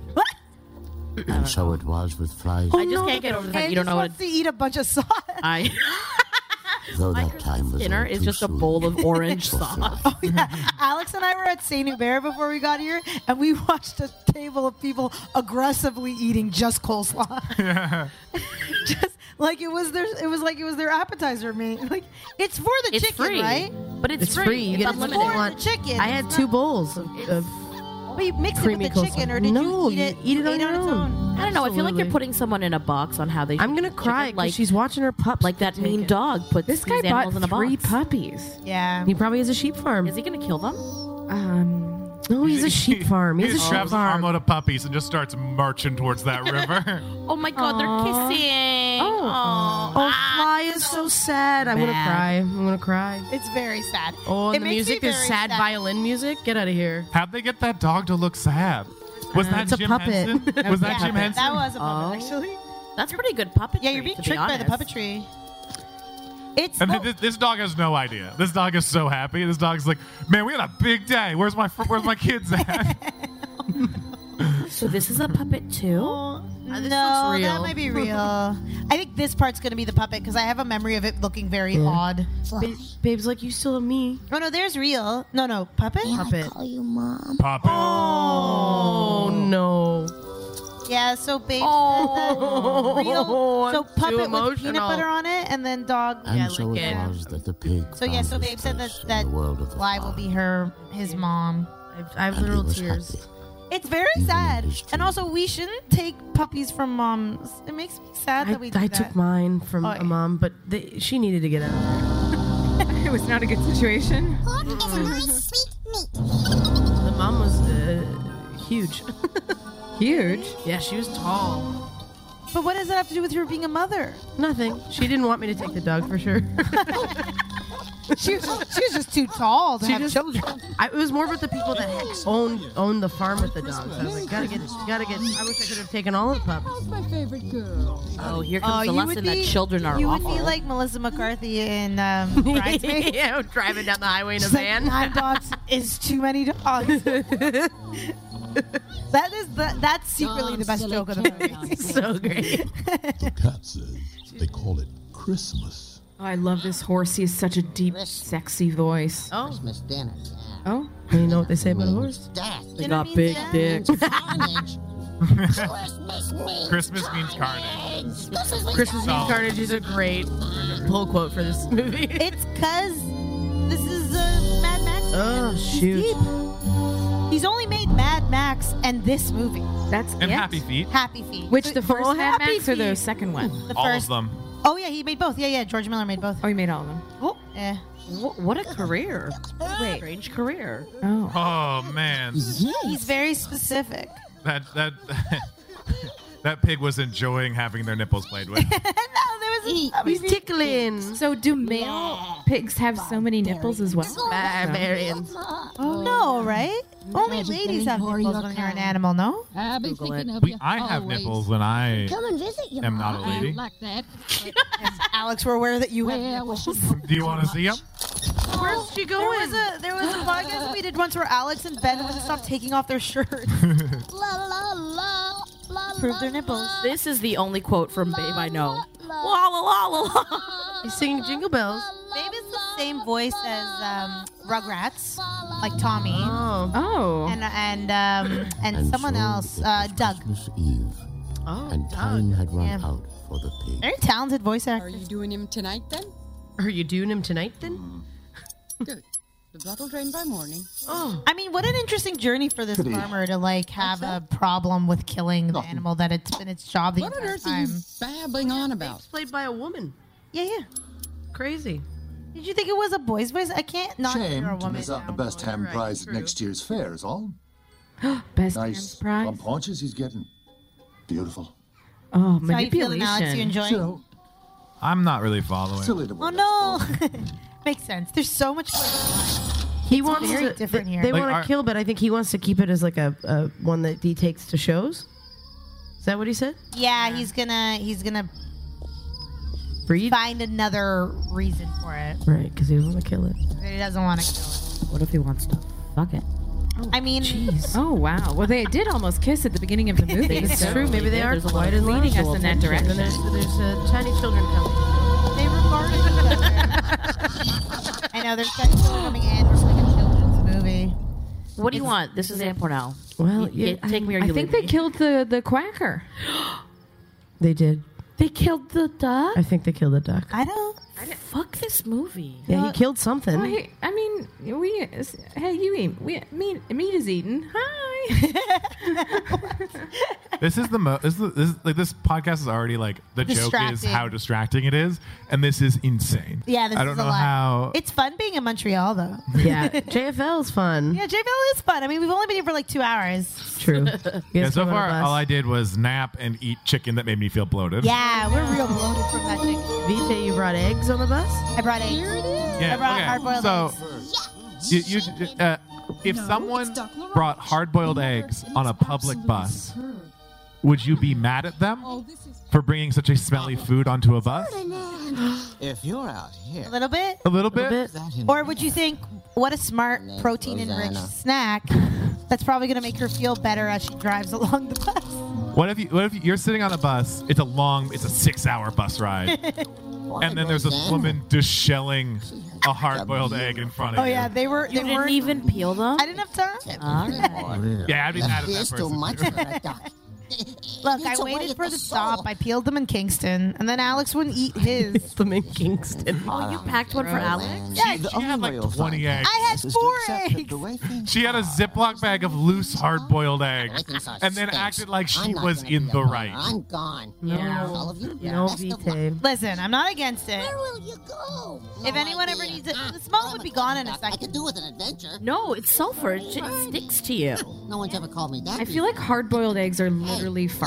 And so it was with flies. I just can't get over the fact And you don't just know what wants to eat a bunch of sauce. I. Though My that time was dinner all is too just a soon bowl of orange for sauce. flies. Alex and I were at Saint Hubert before we got here, and we watched a table of people aggressively eating just coleslaw. just like it was their, it was like it was their appetizer meat. Like it's for the It's chicken, free, right? but it's, It's free. You It's get as much as unlimited. you For want. the chicken. I had It's two not- bowls of, of But you mix it with creamy the chicken, coleslaw. or did No, you eat you it? eat it on ate your its own. I don't know. I feel like Absolutely. you're putting someone in a box on how they. I'm should gonna eat cry chicken, because like she's watching her pups. like that take mean it. dog puts This guy these animals in a bought three box. puppies. Yeah. He probably has a sheep farm. Is he gonna kill them? Um, No, he's a sheep farm. He He's a just sheep grabs an farm. armload of puppies and just starts marching towards that river. Oh my God, they're kissing. Oh. Oh, Fly is so sad. I'm gonna Bad. cry. I'm gonna cry. It's very sad. Oh, It and the makes me music. There's very sad violin music. Get out of here. How'd they get that dog to look sad? Was Uh, that it's a Jim puppet. Henson? Was that Yeah, Jim Henson? That was a puppet, Oh. actually. That's pretty good puppetry. Yeah, you're being to be tricked by the honest. puppetry. It's And well, this, this dog has no idea. This dog is so happy. This dog's like, man, we had a big day. Where's my fr- where's my kids at? So this is a puppet too. Oh, Uh, this no, looks that real. might be real. I think this part's gonna be the puppet because I have a memory of it looking very odd. Ba- Babe's like, you still have me. Oh no, there's real. No, no, puppet. Puppet. Call you mom. Puppet. Oh no. Yeah, so babe. Oh, real. So I'm too puppet with peanut emotional. butter on it, and then dog. And yeah, so like it it. was that the pig So yeah, found so his babe said that place in that the world of the Fly will fly. be her his mom. I have, I have And he literal was tears. happy. It's very Even sad, in his and dream. also we shouldn't take puppies from moms. It makes me sad I, that we do I that. took mine from Oh, a yeah. mom, but they, she needed to get out of there. it was not a good situation. Pork is a nice sweet meat. The mom was uh, huge. Huge. Yeah, she was tall. But what does that have to do with her being a mother? Nothing. She didn't want me to take the dog for sure. she, was, she was just too tall to She have just- children. I, it was more about the people that own own the farm with the dogs. I was like, gotta get, gotta get. I wish I could have taken all of the pups. How's my favorite girl? Oh, here comes Oh, the you would lesson be- that children are You awful. would be like Melissa McCarthy in um, Bridesmaids. Yeah, driving down the highway in a She's like, van. Nine dogs is too many dogs. That is the, that's secretly the best joke of the movie. So great. The cat says they call it Christmas. Oh, I love this horse. He has such a deep, sexy voice. Oh, Christmas dinner, yeah. Oh, you know what they say about a horse? Death. They Dinner got means big death. dicks. Carnage. Christmas means Christmas means carnage. Christmas means Christmas Eve So- Carnage is a great pull quote for this movie. It's because this is uh, Mad Max. Oh, He's shoot. deep. He's only made Mad Max and this movie. that's And it? Happy Feet. Happy Feet. Which, the first Oh, Mad Happy Max or the Feet. second one? the All first. of them. Oh yeah, he made both. Yeah, yeah. George Miller made both. Oh, you made all of them. Oh, yeah. Wh- What a career. Wait. Strange career. Oh. Oh man, He's very specific. that that that pig was enjoying having their nipples played with. no, there was a, He's tickling. So do male pigs have so many nipples as well? Barbarians. Oh no, right? Only ladies have nipples when you're an animal, no? I've been Google thinking it. of We, you I have always. nipples when I Come and visit you. am not a I lady. like that. Alex, we're aware that you have Well, nipples. we should Do you want to see them? Where's she There going? was a there was a podcast that we did once where Alex and Ben would stop taking off their shirts. La la la la. Prove their nipples. This is the only quote from Babe I know. La la la la la. He's singing Jingle Bells. Babe is the same voice as um, Rugrats, like Tommy, Oh. Oh. and and um, and, And someone so else, it uh, was Doug. Christmas Eve, Oh. and time had run Yeah. out for the pig. Very talented voice actor. Are you doing him tonight then? Are you doing him tonight then? Good. The blood will drain by morning. Oh. I mean, what an interesting journey for this Pity. farmer to like have a problem with killing the Nothing. animal that it's been its job the What on entire earth are you time. babbling on about? It's played by a woman. Yeah, yeah. Crazy. Did you think it was a boy's voice? I can't not Shame hear a to woman. miss out the now. best ham Right, prize true. at next year's fair is all. Best Nice Hands prize. plump haunches he's getting. Beautiful. Oh, So how you feeling, Alex? You manipulation. enjoying? So, I'm not really following. silly to Oh no, makes sense. There's so much. He wants very to, different they, here. They Like, want are- to kill, but I think he wants to keep it as like a, a one that he takes to shows. Is that what he said? Yeah, he's gonna he's gonna Breed? find another reason for it. Right, because he doesn't want to kill it. He doesn't want to kill it. What if he wants to fuck it? I mean, Oh wow! Well, they did almost kiss at the beginning of the movie. It's so true. Maybe they are There's a lot quite of in love. leading us in that And direction. then there's, there's uh, tiny children coming. they regarded each other. I know there's tiny children coming in. It's like a children's movie. What do you want? This is Aunt Pornell. Well, You- yeah, you take me or I you think leave they me. killed the the quacker. They did. They killed the duck. I think they killed the duck. I don't. Fuck this movie. Yeah, he killed something. Well, hey, I mean, we. Hey, you eat. We, meat, meat is eaten. Hi. This is the mo- this is, the, this is like this podcast is already like the joke is Distracting. how distracting it is, and this is insane. Yeah, this I don't is know a lot. how. It's fun being in Montreal, though. Yeah, J F L's fun. Yeah, J F L is fun. I mean, we've only been here for like two hours. True. You Yeah, guys so came on a far bus. all I did was nap and eat chicken that made me feel bloated. Yeah, we're real bloated from that chicken. Vita, you brought eggs on the bus? I brought eggs. Yeah, I brought okay. hard-boiled so, eggs. You, you, uh, if someone brought hard-boiled eggs on a public bus, would you be mad at them for bringing such a smelly food onto a bus? If you're out here, A little bit? A little bit? Or would you think, what a smart protein-enriched snack that's probably going to make her feel better as she drives along the bus? What if you, what if you're sitting on a bus? It's a long, it's a six-hour bus ride, and then there's this woman just shelling a hard-boiled egg in front of Oh you. yeah, they were. They You didn't weren't even peel them? I didn't have time. All right. Yeah, I'd be mad at that Here's too person. much too. for a duck. Look, I It's away waited at for the the soul. stop. I peeled them in Kingston, and then Alex wouldn't eat his. Them in Kingston. Oh, you packed one for Alex? Yeah, the She only had way like you'll twenty find eggs. I had is to four accept that eggs. the way things She had a Ziploc bag of loose hard-boiled eggs, Everything's so and then stinks. acted like she I'm not was gonna in be the alone. right. I'm gone. Yeah. All of you, You know, best of luck. Vita. Listen, I'm not against it. Where will you go? If No anyone ever idea. needs it, Ah, the smoke I'm would be a gone in a duck. I second. could do with an adventure. No, it's sulfur. It sh- sticks to you. No one's ever called me that. I feel like hard-boiled eggs are literally Hey,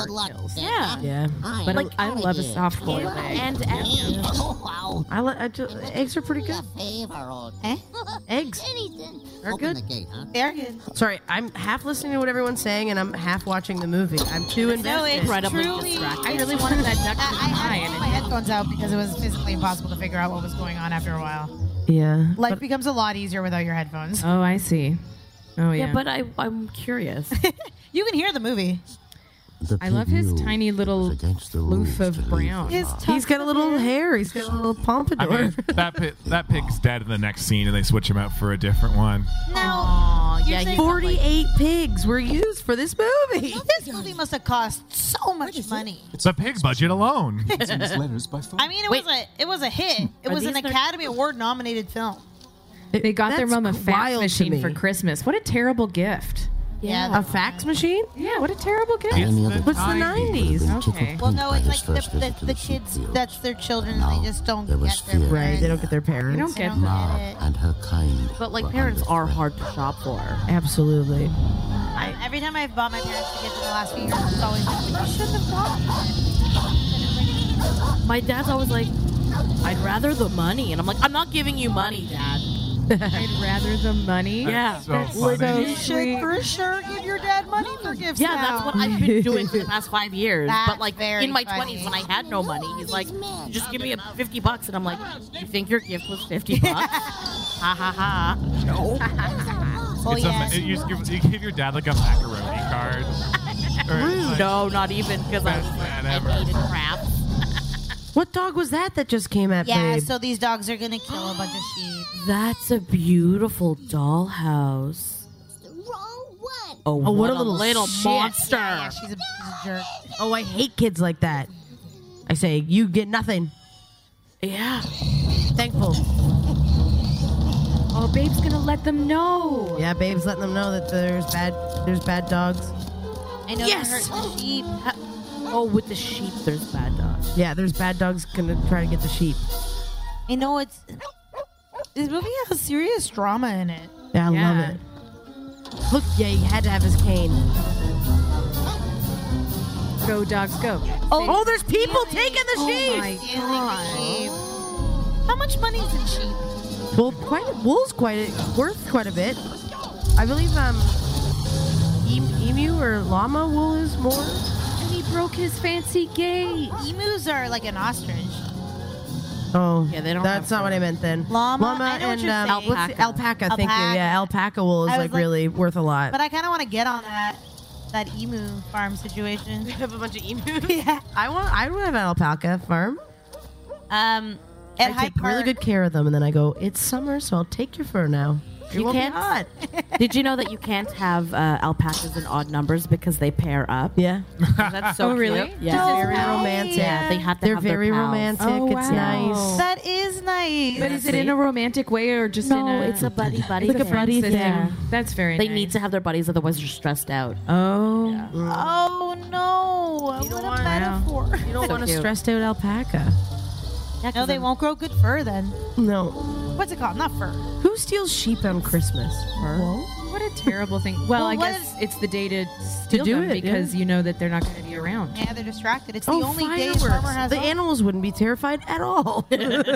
Good luck. Yeah. Yeah. I'm But Like I outta love a here. egg. soft-boiled egg. And eggs. Oh, wow. I, li- I just, eggs are pretty good. Favorite. Eh? Eggs. Open good. the gate, huh? They're good. Sorry, I'm half listening to what everyone's saying, and I'm half watching the movie. I'm too No, invested. it's Incredibly truly. distracting. I really wanted that duck I, to I die, had to and take it my didn't. headphones out because it was physically impossible to figure out what was going on after a while. Yeah. Life becomes a lot easier without your headphones. Oh, I see. Oh yeah. Yeah, but I, I'm curious. You can hear the movie. The I love his pig tiny little is against the loof rules of to leave brown. the His lot. He's got a little hair. He's got a little I pompadour. mean, that pig, that pig's dead in the next scene, and they switch him out for a different one. Now, Aw, You're yeah, saying you got, like, forty-eight pigs were used for this movie. this movie must have cost so much money. It's the pig budget alone. Sends letters by phone. I mean, it Wait. was a it was a hit. It Are was an these their- Academy Award nominated film. They got their That's mom a fax wild to machine me. for Christmas. What a terrible gift. Yeah. A fax machine? Yeah, what a terrible gift. Any other What's the time, nineties? he would have been Okay. tickled Well, pink no, by it's his like the, first the, visit to the sheep kids. field. That's their children. Now, and they just don't there was get their fear. parents. Right, they don't get their parents. You don't They get don't Ma get it. and her kind. But like were parents under are threat. hard to shop for. Absolutely. I, every time I've bought my parents tickets in the last few years, it's always like, you shouldn't have bought. My dad's always like, I'd rather the money, and I'm like, I'm not giving you money, Dad. I'd rather the money. Yeah. So That's funny. so You should sweet. for sure give your dad money for gifts. Yeah, now. that's what I've been doing for the past five years. That's but like very in my funny. twenties, when I had no money, he's like, just give me a fifty bucks, and I'm like, you think your gift was fifty bucks? Ha ha ha. No. Oh It's a- yes. you, just give, you give your dad like a macaroni card. Or it's like- No, not even because I, Best was like, dad I ever. hated crap. What dog was that that just came at Yeah, Babe? so these dogs are gonna kill a bunch of sheep. That's a beautiful dollhouse. Wrong one. Oh, Oh, what, a little, shit. monster. Yeah, yeah, she's a, she's a jerk. Oh, I hate kids like that. I say, you get nothing. Yeah. Thankful. Oh, Babe's gonna let them know. Yeah, Babe's letting them know that there's bad there's bad dogs. I know Yes! they're hurting the sheep. Oh, with the sheep, there's bad dogs. Yeah, there's bad dogs gonna try to get the sheep. I know it's. This movie has serious drama in it. Yeah, I Yeah. love it. Look, yeah, he had to have his cane. Go dogs, go. Oh, there's people taking the Oh sheep. my Stealing god. the sheep. How much money is in sheep? Well, quite wool's quite a, worth quite a bit. I believe um, em- emu or llama wool is more. And he broke his fancy gate. Emus are like an ostrich. Oh, Yeah, they don't That's have not what I meant then. Llama, I know what and you're um, saying. what's the alpaca? Thank you. Alpaca. Yeah, alpaca wool is I was like, like- really worth a lot. But I kind of want to get on that that emu farm situation. have a bunch of emus. Yeah. I want. I would have an alpaca farm. Um, I at Hyde take really Park- good care of them, and then I go. It's summer, so I'll take your fur now. It You won't be can't- hot. Did you know that you can't have uh, alpacas in odd numbers because they pair up? Yeah, That's so Oh, really? cute. Yeah. No very way. romantic. Yeah, they have to They're have their very pals. romantic. Oh, It's wow. nice. That is nice. But is it in a romantic way or just No, in a... it's a buddy buddy. Like a thing. buddy thing. Yeah. That's very They nice. need to have their buddies, otherwise they're stressed out. Oh. Oh no! What a want- metaphor. You don't So want a cute. stressed out alpaca. No, they won't grow good fur then. No. What's it called? Not fur. Who steals sheep on Christmas? What a terrible thing. Well, Well, I what guess it's the day to steal do them it, because yeah. you know that they're not going to be around. Yeah, they're distracted. It's the Oh, only day fireworks. farmer has The off. animals wouldn't be terrified at all.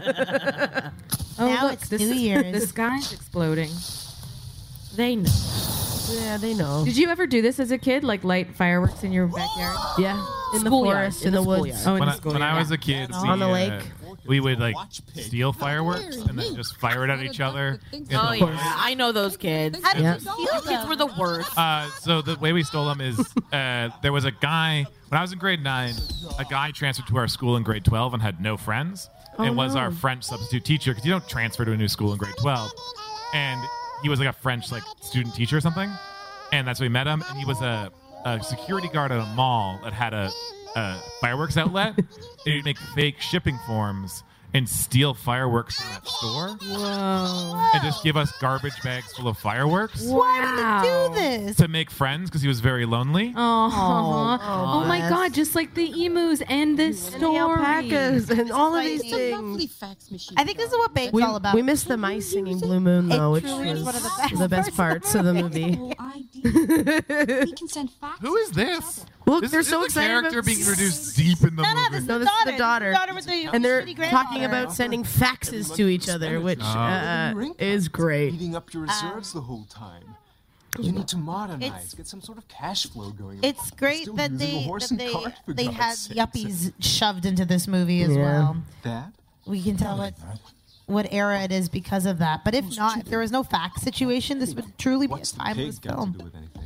Oh, Now look, it's the, New s- Year's. the sky's exploding. They know. yeah, they know. Did you ever do this as a kid, like light fireworks in your backyard? Yeah, in the Schoolyard, forest, in in the the woods. schoolyard. Oh, in When the I, school when I year. was a kid, we, On the uh, lake. we would like steal fireworks and then just fire it at each other. in Oh the yeah, woods. I know those kids. How did Yeah. you steal Kids them? were the worst. Uh, so the way we stole them is uh, there was a guy when I was in grade nine. A guy transferred to our school in grade twelve and had no friends, and was no. our French substitute teacher because you don't transfer to a new school in grade twelve. And he was like a French like student teacher or something, and that's where we met him. And he was a, a security guard at a mall that had a, a fireworks outlet. And he'd make fake shipping forms and steal fireworks from that store Whoa. and just give us garbage bags full of fireworks Why did they do this? to make friends because he was very lonely. Oh, oh, my bless. God! Just like the emus and the The story. alpacas and all of these It's A things. lovely fax machine. I think this is what Babe's We, all about. we missed the mice singing Blue Moon, though, It which truly is was one of the best the best parts of the movie. We can send fax. Who is this? Look, This they're is so the excited character about being introduced deep in the No, no, movie. this is No, the this is daughter. the daughter. daughter with the and they're shitty talking grandfather. about sending faxes to each other, which Oh. uh, is great. Eating up your reserves the whole time. You need to modernize, It's- get some sort of cash flow going. It's great Still that using a they horse that and they, cart, for they God's had sakes. yuppies shoved into this movie as Yeah. well. That? We can tell what what era it is because of that. But if not, if there was no fax situation, this would truly be a What's the timeless pig got to film. do with anything?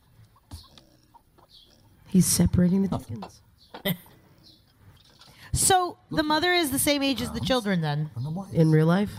He's separating the chickens. So the mother is the same age as the children, then. In real life?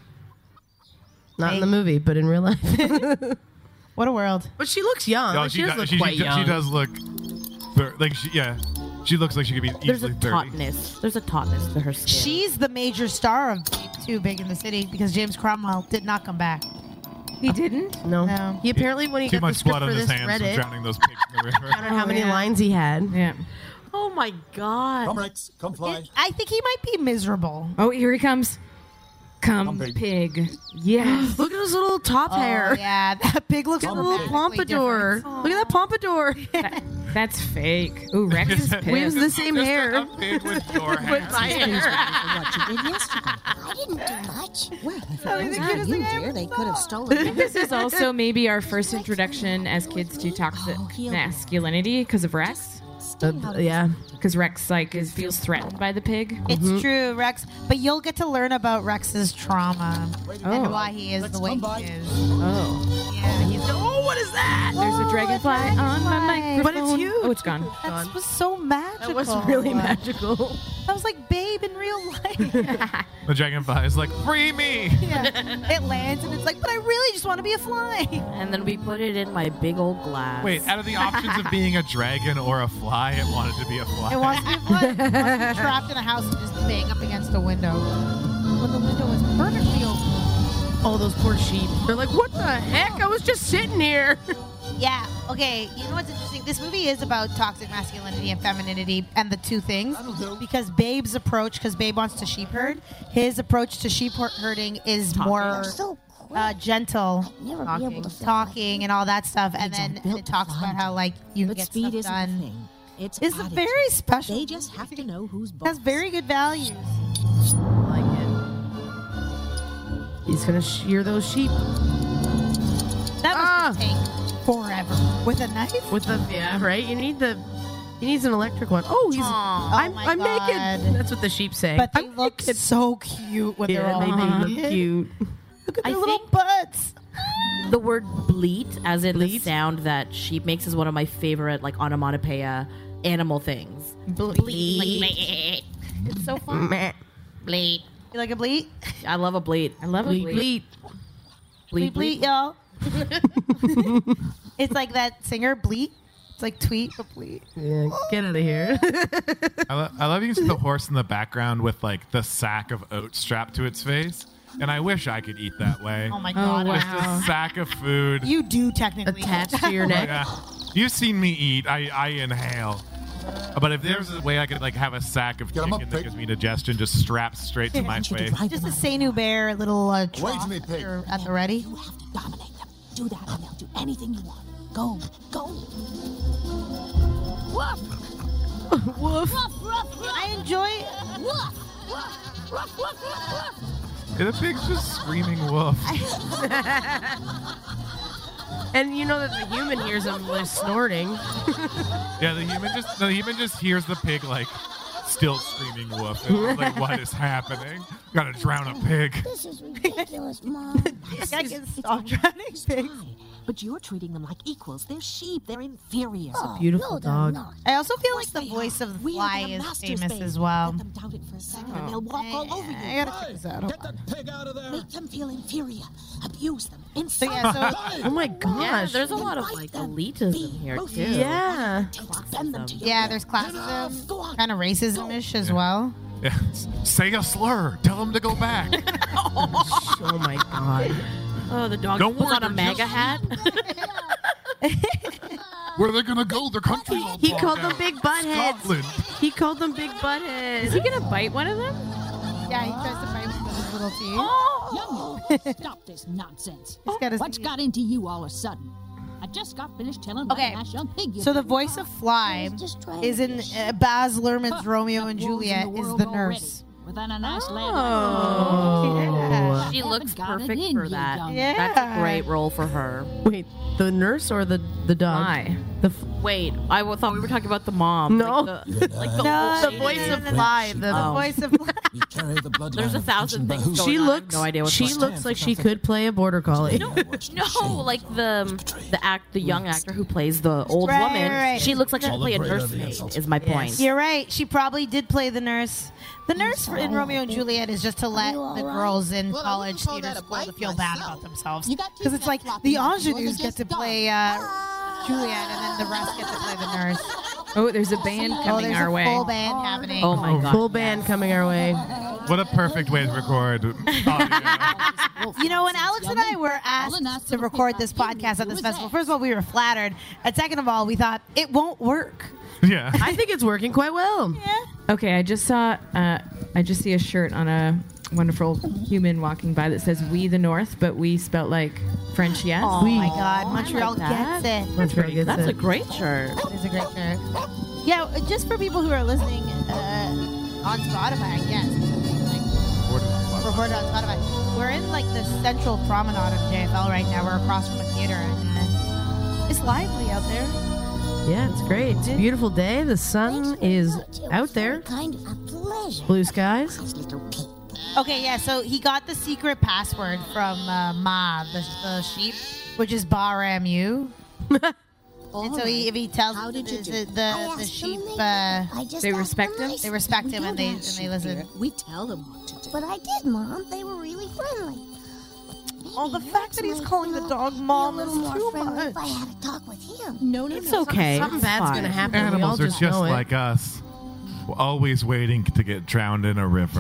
Not in the movie, but in real life. What a world! But she looks young. No, Like, she, she, does does, look she, quite she, young. she does look thir- like she, yeah. She looks like she could be There's a easily thirty. tautness. There's a tautness to her skin. She's the major star of Babe Two, Big in the City, because James Cromwell did not come back. He didn't? No. No. He apparently, when he Too got the much script blood for on his this hands Reddit, from drowning those pigs in the river. counted how many yeah. lines he had. Yeah. Oh my god. Come, Rex. Come fly. It- I think he might be miserable. Oh, here he comes. Come, Come, pig. pig. Yes. Look at his little top Oh, hair. yeah, that pig looks Look at a the little pompadour. Look at that pompadour. That- that's fake. Ooh, Rex is We have pissed. the same Just hair. A pig with your hair. With my hair. What you did yesterday. I didn't do much. Well, if I mean, it was the not cutest you, thing I dear, ever they saw. could have stolen This is also maybe our first introduction as kids to toxic masculinity because of Rex. Uh, yeah. Because Rex like is feels threatened by the pig. It's true, Rex. But you'll get to learn about Rex's trauma and Oh. why he is Let's the way come he by. is. Oh. Yeah, he's Oh, what is that? There's a dragonfly on my microphone. But it's huge. Oh, it's gone. That was so magical. That was really magical. That was like Babe in real life. The dragonfly is like, free me! yeah. It lands and it's like, but I really just want to be a fly. And then we put it in my big old glass. Wait, out of the options of being a dragon or a fly, it wanted to be a fly. It wants to be a fly. It wants to be trapped in a house and just bang up against a window. When the window is perfectly open. Oh, those poor sheep. They're like, what the heck? I was just sitting here. Yeah. Okay. You know what's interesting? This movie is about toxic masculinity and femininity and the two things. Because Babe's approach, because Babe wants to sheep herd, his approach to sheep herding is more so uh, gentle, Never be Talking. able to feel talking and all that stuff. And Pigs then aren't built it to talks about fly. how like you But get speed stuff isn't the done. thing. It's It's a attitude. very special. They just have to know who's boss. Has very good values. I like it. He's gonna shear those sheep That must Ah. take forever with a knife. with the yeah, right? You need the he needs an electric one. Oh, he's Aw. I'm Oh my I'm God. naked. That's what the sheep say. But they I'm look naked. so cute when they're Yeah, all they do naked. look cute. Look at I their little think- butts. The word bleat, as in the Bleat? sound that sheep makes, is one of my favorite like onomatopoeia animal things. Bleat. Bleat. Like, meh. It's so fun. Meh. Bleat. You like a bleat? I love a bleat. I love a Bleat, bleat. bleat. Bleat, bleat, y'all. It's like that singer, Bleat. It's like tweet, but bleat. Yeah, get out of here. I, lo- I love you can see the horse in the background with like the sack of oats strapped to its face. And I wish I could eat that way. Oh my Oh, god. wow. Just a sack of food. You do technically Attached to your neck. Yeah. You've seen me eat. I, I inhale. But if there's a way I could like have a sack of Get 'em chicken up, that pig. gives me indigestion just strapped straight to my want you to face. drive Just a them out. Seinu Bear little uh, Wait trough a minute, pig. here at the ready. You have to dominate them. Do that and they'll do anything you want. Go, go. Woof! Woof. I enjoy Woof! Woof! Woof! Woof! Woof! Yeah, the pig's just screaming wolf. And you know that the human hears him like, snorting. Yeah, the human just the human just hears the pig like still screaming wolf. And it's like, what is happening? Gotta drown a pig. This is ridiculous, Mom. I can stop drowning pigs. But you're treating them like equals. They're sheep. They're inferior. Oh, beautiful no, they're dog. not. I also feel like Of the course they voice are. of the We are fly their is masters, famous babe. as well. Let them doubt it for a second and they'll walk all over you. I gotta check this out. Hold Get on. that pig out of there! Make them feel inferior. Abuse them. So Insult yeah, them. so Oh my Yeah, gosh. there's a lot of Invite like them. elitism Be here ruthless. too. Yeah. Bend them to your yeah, will. there's Enough. classism, Go on. kind of racism-ish as well. Yeah. Say a slur. Tell him to go back. Oh my god. Oh, the dog Don't puts worry, on a they're MAGA just- hat. Where are they gonna go? Their country. all He bogged called them out. big buttheads. Scotland. He called them big buttheads. Is he gonna bite one of them? Yeah, he tries to bite with his little teeth. Young, stop this nonsense. He's got his What's teeth. got into you all of a sudden? I just got finished telling Okay, my last young pig. so the voice of Fly is in uh, Baz Luhrmann's Romeo and Juliet is the nurse. Within a nice Oh, yeah. She looks perfect in for you, that. young- That's a great role for her. Wait, the nurse or the the dog? Why? The f- Wait, I w- thought we were talking about the mom. No. Like the, like the, No, old the voice lady. of Fly. The, The Oh. voice of Fly. We carry the bloodline There's a of thousand Vincent things Bahu. going she on. I have looks. no idea what's she going looks like she could play a border collie. No, no, like the the act, the young actor who plays the old Right, woman. right, right. She looks like she All could play a afraid of the nursemaid. insult. Is my point. You're right. She probably did play the nurse. The nurse for, in Romeo and Juliet is just to let the girls in Well, I college wouldn't call theater that a school to bite feel bad myself. about themselves. You got two Because it's like flip-floppy the ones. You ingenues wanna get to just play uh, Juliet, and then the rest get to play the nurse. Oh, there's a band Oh, coming there's our a way. full band happening. Oh my god. Full band coming our way. What a perfect way to record audio. You know, when Alex and I were asked to record this podcast at this festival, first of all, we were flattered. And second of all, we thought it won't work. Yeah. I think it's working quite well. Okay, I just saw. Uh, I just see a shirt on a wonderful human walking by that says "We the North," but we spelt like French. Yes. Oh my God, Montreal that. gets it. Montreal gets That's it. a great shirt. It is a great shirt. Yeah, just for people who are listening uh, on Spotify, I guess. Like, recorded on Spotify. We're in like the central promenade of J F L right now. We're across from a theater, and uh, it's lively out there. Yeah, it's great. It's a beautiful day. The sun is out there. Kind of a pleasure. Blue skies. Okay, yeah. So he got the secret password from uh, Ma, the, the sheep, which is Baramu. And so he, if he tells How did the, you do? the, the, I the asked sheep, them and uh, I just They asked respect them him? nice. they respect We him and don't they have and they sheep listen. here. We tell them what to do. But I did, Mom. They were really friendly. Oh, the fact that he's calling the dog mom is too much. If I had a talk with him. No, no, It's no. okay. Something It's bad's fine. gonna happen. we all Animals are just just know it. like us. We're always waiting to get drowned in a river.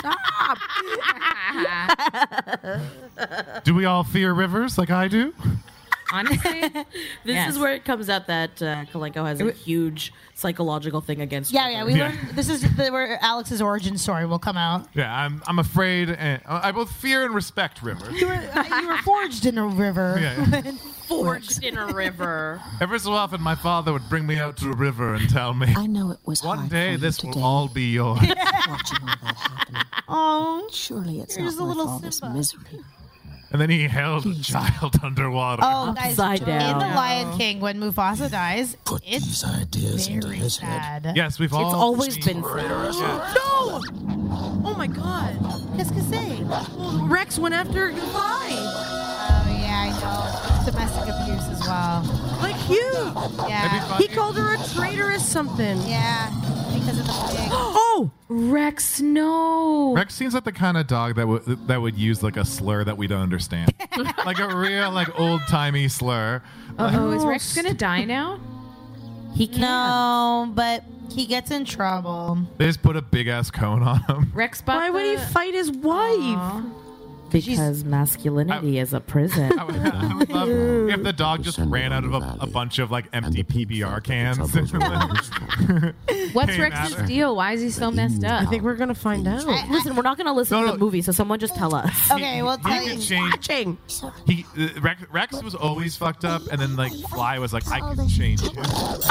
Do we all fear rivers like I do? Honestly, This Yes. is where it comes out that uh, Kalenko has a huge psychological thing against. Yeah, yeah. We Yeah. learned this is the, where Alex's origin story will come out. Yeah, I'm. I'm afraid. And, I both fear and respect rivers. You were uh, you were forged in a river. Yeah. forged in a river. Every so often, my father would bring me out to a river and tell me, I know it was "One hard day, for you this today, will all be yours." watching all that happening. Oh, Surely it's Here's not a worth little all this Simba. misery. And then he held a child underwater. oh, guys! Upside down. In the Lion King, when Mufasa dies, Put it's these ideas into very his head. sad. Yes, we've all. It's always seen- been sad. Yeah. No! Oh my god. Qu'est-ce que c'est? Well, Rex went after Fly. Oh yeah, I know. It's domestic abuse as well. Like huge. Yeah, He called her a traitorous something. yeah, because of the pig. Oh! Rex, no. Rex seems like the kind of dog that would that would use like a slur that we don't understand, like a real like old timey slur. Oh, is Rex gonna die now? He can't. No, but he gets in trouble. They just put a big ass cone on him. Rex, bought Why would he the- fight his wife? Because masculinity is a prison. I would, I would love if the dog just ran out of a, a bunch of like empty P B R cans. What's Came at Rex's her. deal? Why is he so messed up? I think we're gonna find out. Listen, we're not going to listen No, to no. the movie, so someone just tell us. Okay, well, tell He you. could change. Watching. He uh, Rex, Rex was always fucked up, and then like Fly was like, I can change it.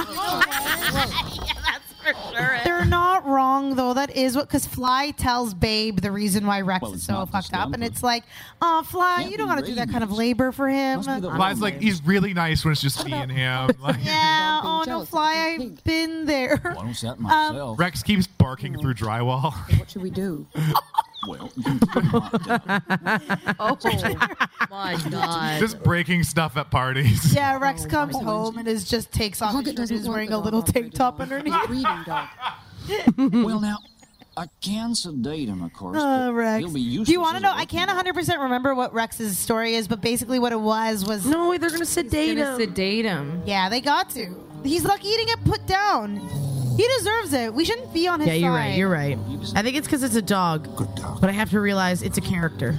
They're not wrong though. That is what, because Fly tells Babe the reason why Rex Well, is it's so not fucked up, and discovered. it's like, oh, Fly, Can't you don't be got to do that kind of raised. labor for him. Must be the Fly's like, he's really nice when it's just me and him. Like, Yeah. Oh no, Fly, I've been there. Well, I don't set Um, myself. Rex keeps barking through drywall. What should we do? Well, you can take my down. Oh, my God. Just breaking stuff at parties. Yeah, Rex comes home and is just takes off his shirt and is wearing a little tank top underneath. Breeding dog. Well, now, I can sedate him, of course. Uh, but Rex. He'll be useless Do you want to as know? a I can't working one hundred percent remember what Rex's story is, but basically what it was was No, they're gonna sedate Gonna him. sedate him. yeah, they got to. He's lucky he didn't get put down. He deserves it. We shouldn't be on his Yeah, side. you're right. You're right. I think it's because it's a dog, Good dog. but I have to realize it's a character.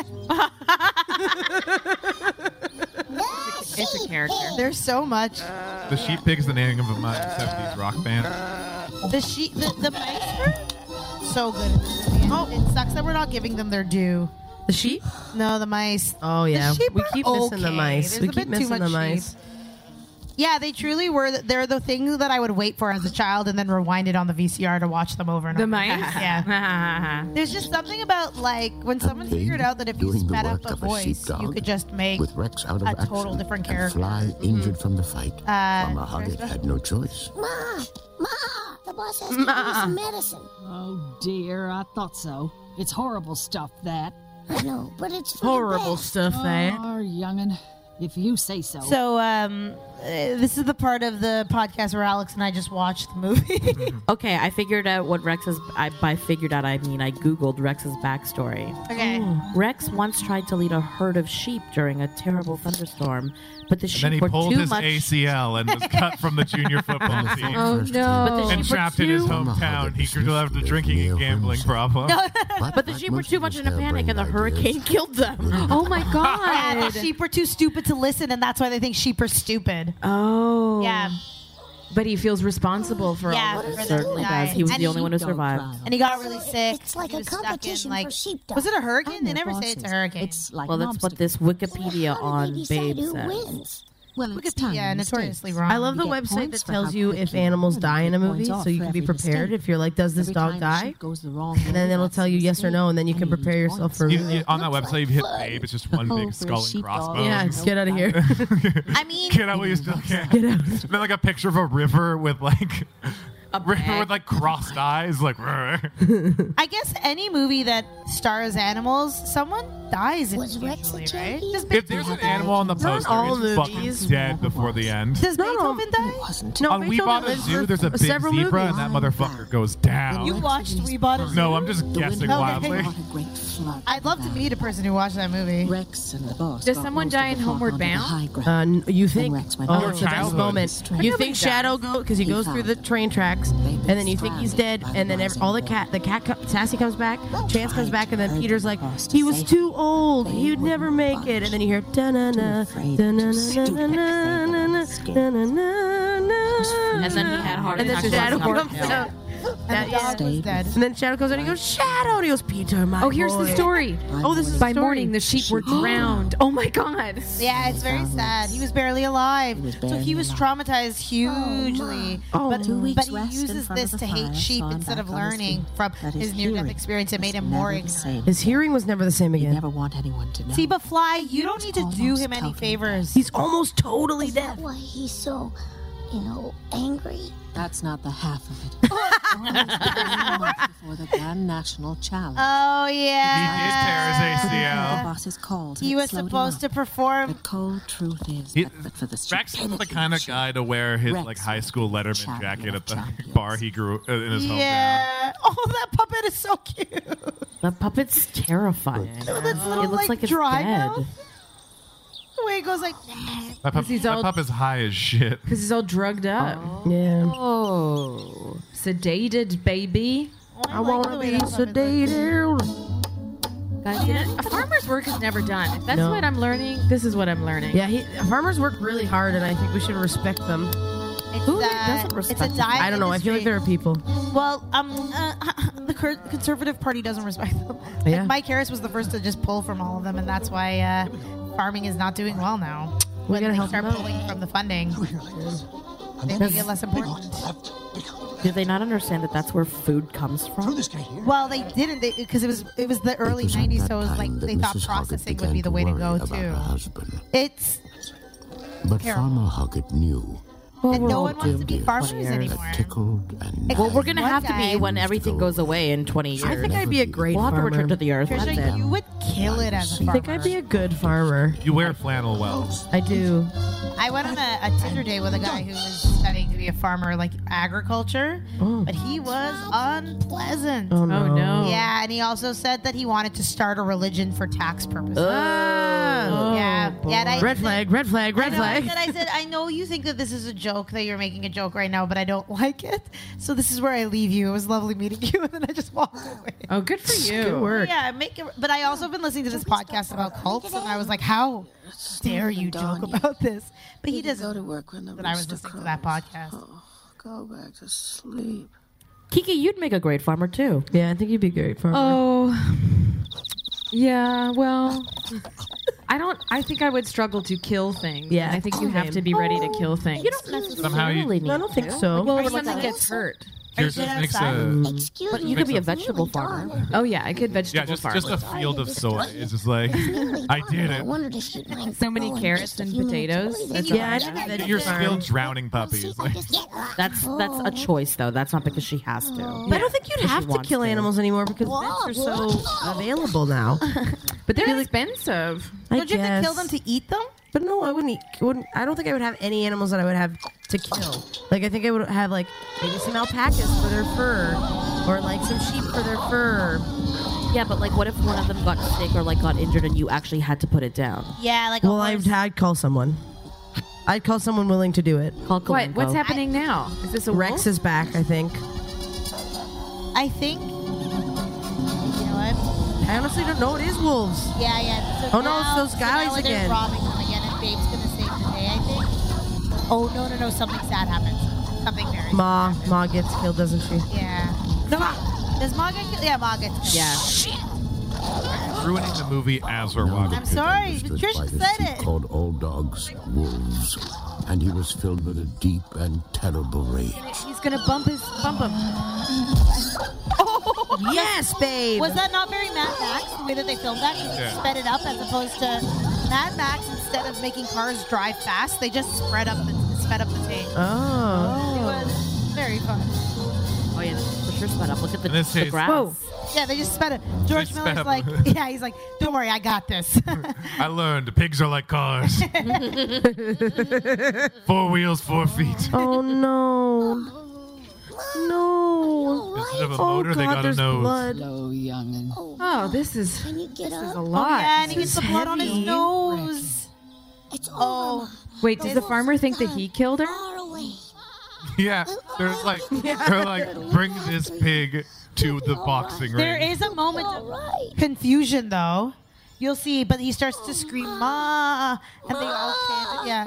It's a character. There's so much. The Sheep Pig's the name of my seventies rock band. The sheep, the, the mice are so good in this movie. Oh, it sucks that we're not giving them their due. The sheep? No, the mice. Oh yeah, The sheep we are keep missing the okay. mice. There's we a keep bit too missing the much mice. sheep. Yeah, they truly were. They're the thing that I would wait for as a child and then rewind it on the V C R to watch them over and The over. mice? Yeah. There's just something about, like, when someone pig figured out that if you doing the sped up work a of a voice, sheepdog you could just make with Rex out of a action total different and character. Fly injured from the fight. Uh, Farmer Hoggett had no choice. Ma! Ma! The boss has to give me some medicine. Oh dear, I thought so. It's horrible stuff, that. I know, but it's for Horrible the best. stuff, that. Oh, youngin', if you say so. So, um, uh, this is the part of the podcast where Alex and I just watched the movie. Okay, I figured out what Rex's. I, by figured out, I mean I googled Rex's backstory. Okay. Rex once tried to lead a herd of sheep during a terrible thunderstorm, but the And sheep then he were pulled too his much. A C L and was cut from the junior football team. Oh But no. the And sheep were trapped in his too- hometown. He grew up with a drinking and gambling problem. But the sheep were too much in a panic, and the hurricane killed them. Oh my Yeah, god. the sheep were too stupid to listen, and that's why they think sheep are stupid. Oh. Yeah. But he feels responsible for Yeah, all for this. them Certainly to die. does. He was And the only one who survived. And he got really sick. It's like He a was stuck in, competition like, for sheepdogs. was it a hurricane? I'm They their never say it's a bosses. hurricane. It's like Well, an that's what obstacle. this Wikipedia How on do they decide Babe who says. wins? Well, it's time Wikipedia, and notoriously mistake. wrong. I love the You get website points that for how tells you if quickly animals you die in a get movie, points off so you for can be every prepared. mistake. If you're like, does this Every dog time a die? sheep goes the wrong And then way, it'll that's tell you a yes or mistake. no, and then you can And you prepare lose yourself points. for a You, movie. you, on that website, if you hit Babe, it's just one Oh, big for a skull and sheepdog. crossbones. Yeah, just get out of here. I mean, Get out while you still can. Get out. Then like a picture of a river with like a river with like crossed eyes, like. I guess any movie that stars animals, someone dies in Was it Rex a usually, right? champion? Does If there's an animal on the poster, all it's fucking movies. dead before the end. Does Not all- Beethoven die? Wasn't. No, On We Beethoven Bought a lives Zoo, for there's a big several zebra, movies. and that motherfucker goes down. You watched We Bought a Zoo? No, I'm just The guessing wind wildly. brought a great flood I'd love to meet a person who watched that movie. Rex and the boss. Does got someone most die of the in flock Homeward onto the Bound? high ground. Uh, n- you think? Rex went Oh, over it's to the best childhood. moment. You Nobody think Shadow go because he goes through the train tracks, and then you think he's dead, and then every, all the cat, the cat, co- Sassy comes back, Chance comes back, and then Peter's like, he was too old, he would never make it, and then you hear da na na da na na na na na na na na, And then he had a heart and then attack. Shadow Number comes two. out. And That- the dog was dead. And then Shadow comes out and he goes, Shadow! And he goes, Peter, my Oh, here's boy. the story. Oh, this is the By story. morning, the sheep were drowned. Oh my god. Yeah, it's very sad. He was barely alive. was so barely he was alive. traumatized hugely. Oh, but, Two weeks but he rest in uses front of this the to hate fire sheep saw him instead back of on his learning feet. from That his near-death hearing experience. It made was him more never the ignorant. same. His hearing was never the same You again. never want anyone to know. See, but Fly, you don't need to do Almost him any totally favors. He's almost totally Is deaf. that why he's so, you know, angry? That's not the half of it. Almost a month before the Grand National Challenge. Oh, He yeah. did tear his The A C L. bosses called. He was supposed to perform. The cold truth is He- that but for the Rex is the kind of guy to wear his Rex like high school Letterman champion jacket at the of champions. bar he grew uh, in his hometown. Yeah. Oh, that puppet is so cute. The puppet's terrifying. Oh, that's little, It looks like, like it's dry dead. mouth. The way it goes like. That pup, he's that all- pup is high as shit. Because he's all drugged up. Yeah. Oh. Sedated, baby. I want to be sedated. Guys, you know, a farmer's work is never done. If that's No. what I'm learning, this is what I'm learning. Yeah, he, farmers work really hard, and I think we should respect them. It's, Who uh, doesn't it's respect a them? dive I don't know. I feel like there are people. Well, um, uh, the cur- Conservative Party doesn't respect them. Yeah. Like Mike Harris was the first to just pull from all of them, and that's why uh, farming is not doing well now. We When gotta they help start them out. pulling from the funding, they make it less important. Do they not understand that that's where food comes from? Well, they didn't because it was it was the early was at nineties, that so it was time like that they thought Missus Hoggett processing would began be the to way to worry go about her too. husband. It's But Terrible. Farmer Hoggett knew. and we're no all one wants to doomed be in farmers twenty years. anymore. Tickled and Well, Well, we're gonna One have to guy- be when everything goes away in twenty years. I think I'd be a great we'll have to farmer. return to the earth. That's Trisha, it. you would kill it as a I farmer. think I'd be a good farmer. You wear flannel well. I do. I went on a, a Tinder date with a guy who was studying to be a farmer, like agriculture, Oh. but he was unpleasant. Oh, no. Oh, no. Yeah, and he also said that he wanted to start a religion for tax purposes. Oh. yeah, yeah. And I, Red flag, red flag, I red know, I flag. said, I said, I know you think that this is a joke, that you're making a joke right now, but I don't like it. So this is where I leave you. It was lovely meeting you, and then I just walked away. Oh, good for you. Good work. Yeah, make it. But I also have been listening to this podcast about cults, and I was like, how dare you joke about this? But he doesn't. go to work when the But I was rooster listening to that crows. podcast. Oh, go back to sleep. Kiki, you'd make a great farmer too. Yeah, I think you'd be a great farmer. Oh. Yeah, well. I don't. I think I would struggle to kill things. Yeah, I think you have to be ready to kill things. You don't necessarily Somehow you- need I don't think to. so. Well, Are when you something like gets a- hurt. Here's you just makes outside? a Excuse But you me, could be a it's vegetable really farmer. dark. Oh yeah, I could yeah, vegetable just farm. just a field of soy. It's just like I did I it. wanted to shoot my So many bow in carrots just a and few minutes potatoes. early. That's Yeah, all I'd I have a got. You're vegetable still farm. drowning puppies. Like, That's that's a choice though. That's not because she has to. But I don't think you'd If she have to wants kill to. animals anymore because vets are so available now. But they're expensive. I Don't you have to kill guess. them to eat them? But no, I wouldn't, eat, wouldn't. I don't think I would have any animals that I would have to kill. Like I think I would have like maybe some alpacas for their fur, or like some sheep for their fur. Yeah, but like, what if one of them got sick or like got injured and you actually had to put it down? Yeah, like Well, I'd, I'd call someone. I'd call someone willing to do it. Call What? Kalenko. What's happening now? Is this a Rex wolf? is back, I think. I think. You know what? I honestly don't know. It is wolves. Yeah, yeah. So Oh, no, now, it's those so guys now they're again. robbing them again, and Babe's gonna save the day. I think. Oh no, no, no! Something sad happens. Something very. Ma, Ma gets killed, doesn't she? Yeah. No, does Ma get killed? Yeah, Ma gets killed. Yeah. Shit. ruining the movie as we're watching. I'm sorry, Understood Patricia by the said sheep it. called all dogs wolves, and he was filled with a deep and terrible rage. He's gonna bump his bump him. Oh, yes, babe. Was that not very Mad Max? The way that they filmed that, Yeah. sped it up as opposed to Mad Max. Instead of making cars drive fast, they just spread up the sped up the tape. Oh. It was very fun. Oh yeah, for sure sped up. Look at the, In this the case- grass. Whoa. Yeah, they just sped it. George They sped Miller's up. like, yeah, he's like, don't worry, I got this. I learned pigs are like cars. Four wheels, four feet. Oh no. No. Instead of a Oh, motor, they God, got a there's nose. blood. Hello, youngin. Oh, this is Can you get this is up? a Oh, lot. yeah, and he This gets the is blood on his heavy. nose. It's over. Oh, Wait, does the farmer think that he killed her? Far away. Yeah, there's like they're like bring this pig to the boxing ring. there is a moment of confusion, though. You'll see, but he starts to scream, "Ma!" and they all chant it. Yeah.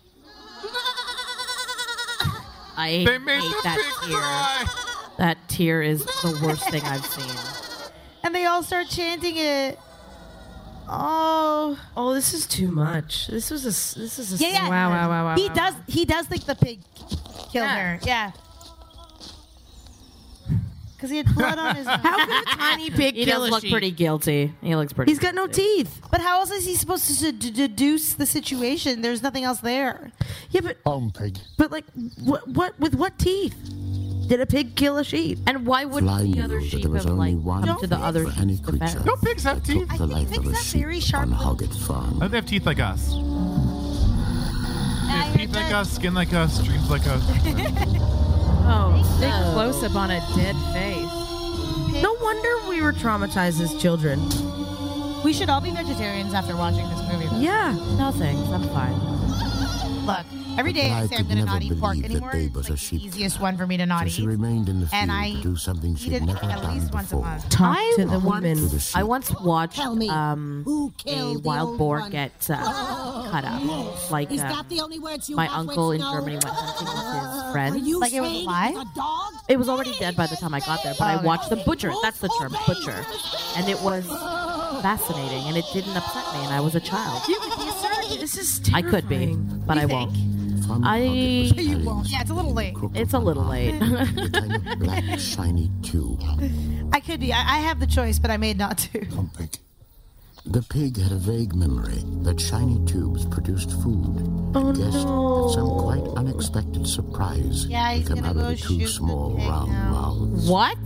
I They made hate the that pig tear. cry. That tear is the worst thing I've seen. And they all start chanting it. Oh. Oh, this is too much. This was a. s- This is a. Yeah, yeah. Wow, wow, wow, wow. He wow. does. He does think the pig killed Yeah. her. Yeah. Because he had blood on his. How can a tiny pig He kill does a look sheep? pretty guilty. He looks pretty. He's got no guilty. teeth. But how else is he supposed to d- deduce the situation? There's nothing else there. Yeah, but Home pig. but like what? What with what teeth? Did a pig kill a sheep? And why Fly wouldn't the knew other that sheep there was have only like one come to the pig other for any sheep's creature defense? No pigs have that teeth. took I the think life pigs of a have sheep very sharp on little- Hoggett Farm. Why do they have teeth like us? They I have heard teeth like that. us, skin like us, dreams like us. Oh, big close up on a dead face. No wonder we were traumatized as children. We should all be vegetarians after watching this movie. Though. Yeah. No thanks. I'm fine. Look, every day I I say I'm could going to never not eat pork believe that anymore. Babe It's was like a the sheep. easiest one for me to not So she eat. remained in the And field I to do something eat she'd it never at done least once a before. month. Talk I to the once, women. To the I sheep. once watched Tell me, um, who a killed the wild old boar one? get uh, cut up. Like Is uh, that the only words you my have, uncle in Snow? Germany went hunting with his Are friends. you Like it was saying alive? it's a dog? It was already dead by the time I got there, but I Oh, watched them butcher it. That's the term, butcher. And it was fascinating, and it didn't upset me, and I was a child. You could be a surgeon. This is I could be, terrifying. but I You won't. From I- Hoggett was You carrying won't. Yeah, it's a little late. crook It's a of little an late. arm, a kind of black, shiny tube. I could be. I, I have the choice, but I made not to. Home pig. The pig had a vague memory that shiny tubes produced food. Oh, and guessed no. that some quite unexpected surprise Yeah, he's would come gonna out go of the two shoot the small pig round now. mouths. What?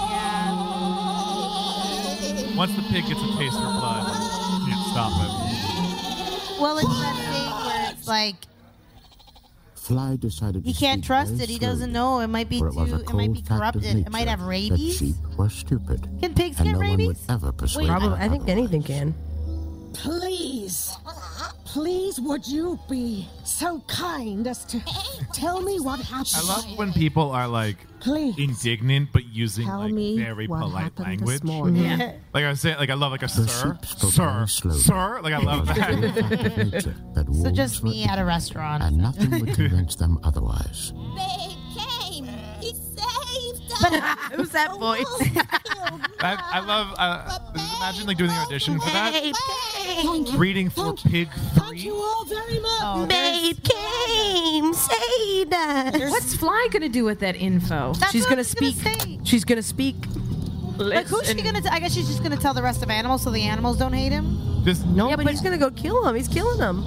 Once the pig gets a taste for blood, you can't stop it. Well, it's that thing where it's like Fly decided he to can't speak trust very it. He doesn't slowly, know. It might be for it was too. a It might be cold fact of corrupted. It might have nature rabies. That sheep were stupid. Can pigs and get no one would rabies? ever persuade Probably. her I think otherwise. anything can. Please, please, would you be so kind as to tell me what happened? I love when people are like Please. indignant but using Tell like me very what polite happened language. this morning. Yeah. Like I was saying, like I love like a The sir, sheep spoke sir, very slowly. sir. Like I love It was a that. fact of nature that So wolves just were me at a restaurant. and nothing would convince them otherwise. Babe came. He saved us. But Who's that voice? I, I love. Uh, imagine like doing the audition for that. Babe, Thank you. Reading for Thank Pig Thank three. you all very much. Oh, Babe came, saved us. What's Fly gonna do with that info? That's She's what gonna I was gonna speak. say. She's gonna speak. Like, who's she gonna? T- I guess she's just gonna tell the rest of animals so the animals don't hate him. Just, No, Yeah, but, but- he's gonna go kill him. He's killing him.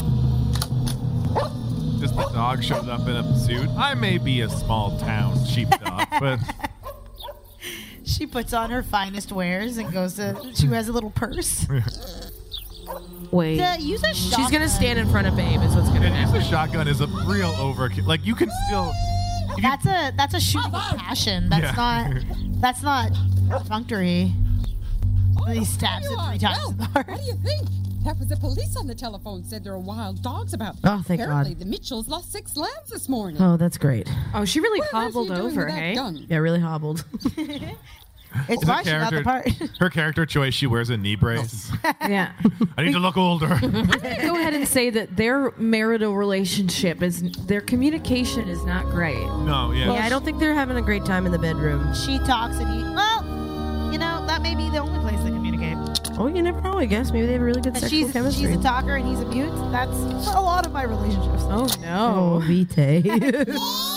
just the dog shows up in a suit. I may be a small town sheepdog, but She puts on her finest wares and goes to. She has a little purse. Wait. To use a shotgun. She's gonna stand in front of Babe. Is what's gonna and use happen. a shotgun is a real overkill. Like you can still. if you- That's a that's a shooting with passion. That's Yeah. not that's not perfunctory. He stabs it three times in the heart. What do you think? That was the police on the telephone. Said there are wild dogs about. Oh, thank Apparently, God. the Mitchells lost six lambs this morning. Oh, that's great. Oh, she really What on earth are hobbled you doing over, with that hey? gun? Yeah, really hobbled. It's Her why she got the part. her character choice, she wears a knee brace. Yeah. I need to look older. Go ahead and say that their marital relationship is their communication is not great. No, yeah. Yeah, I don't think they're having a great time in the bedroom. She talks and he. Well, you know that may be the only place they communicate. Oh, you never know. I guess maybe they have a really good And sexual she's chemistry. she's a talker and he's a mute. That's a lot of my relationships. Oh Oh, no. Vitae.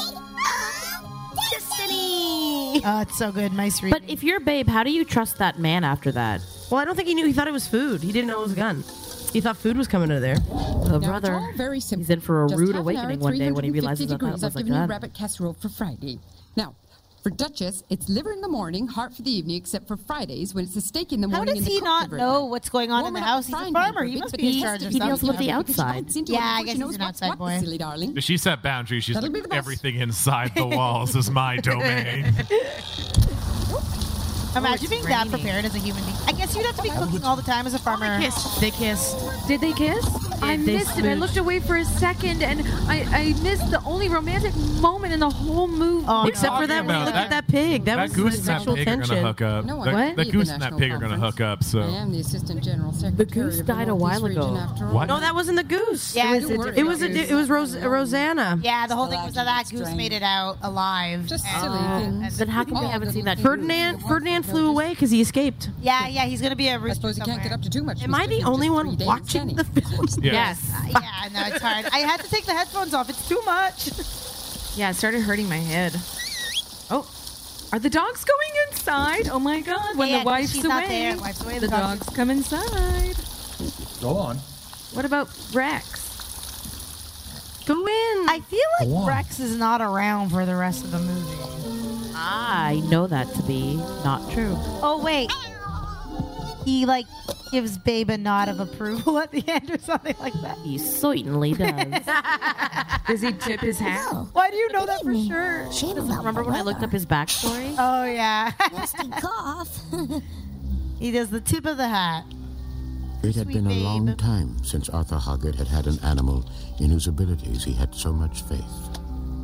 Destiny. Oh, it's so good. Nice reading. But if you're Babe, how do you trust that man after that? Well, I don't think he knew. He thought it was food. He didn't know it was a gun. He thought food was coming out of there. Oh, Now, brother. it's all very simple. He's in for a Just rude half an hour, awakening one day when he three hundred fifty realizes that that degrees. was I've a given you gun. rabbit casserole for Friday. Now, for Duchess, it's liver in the morning, heart for the evening, except for Fridays when it's a steak in the How morning. does and the he cooked not liver at know night. what's going on in Warming the up house? He's a frying farmer. pan He for must bits, be in but charge of he deals something. with the because she outside. bites into Yeah, it I before guess she he's knows an what's outside what, boy. silly darling. She set boundaries. She's That'll like, be the best. everything inside the walls is my domain. Imagine being that prepared as a human being. I guess you'd have to be cooking all the time as a farmer. Kissed. They kissed. Did they kiss? I they missed it. I smooched. looked away for a second, and I, I missed the only romantic moment in the whole movie. Oh, Except for that when about you look that- at that pig. That, That was goose the and that sexual pig are tension. gonna hook up. No, I the, don't the need goose the and that national pig are gonna conference. hook up. I So am the assistant general secretary. goose of the died a while Northeast region ago. after all. What? No, that wasn't the goose. Yeah, it was, Don't a, worry it was, about a, goose. it was Rose, Rosanna. Yeah, the whole thing was that that Still goose acting made it out alive. Just And- silly and- things. Then how come we All haven't little seen that things. Ferdinand Ferdinand flew away because he escaped. Yeah, yeah, he's gonna be a I rooster suppose you can't get somewhere. up to too much. Am I the mischief in only just one three days, watching can he? the film? Yes. Uh, yeah, no, it's hard. I had to take the headphones off. It's too much. Yeah, it started hurting my head. Oh, are the dogs going inside? Oh my God! When Yeah, the wife's she's away, not there. Wife's away, the, the dogs- dogs come inside. Go on. What about Rex? Go in. I feel Go like on. Rex is not around for the rest of the movie. I know that to be not true. Oh wait, he like gives Babe a nod of approval at the end or something like that. He certainly does. Does he tip his hat? Why do you know that for sure? Remember when I looked up his backstory? Oh yeah, Nasty cough. he does the tip of the hat. It had Sweet been a babe. long time since Arthur Hoggett had had an animal in whose abilities he had so much faith.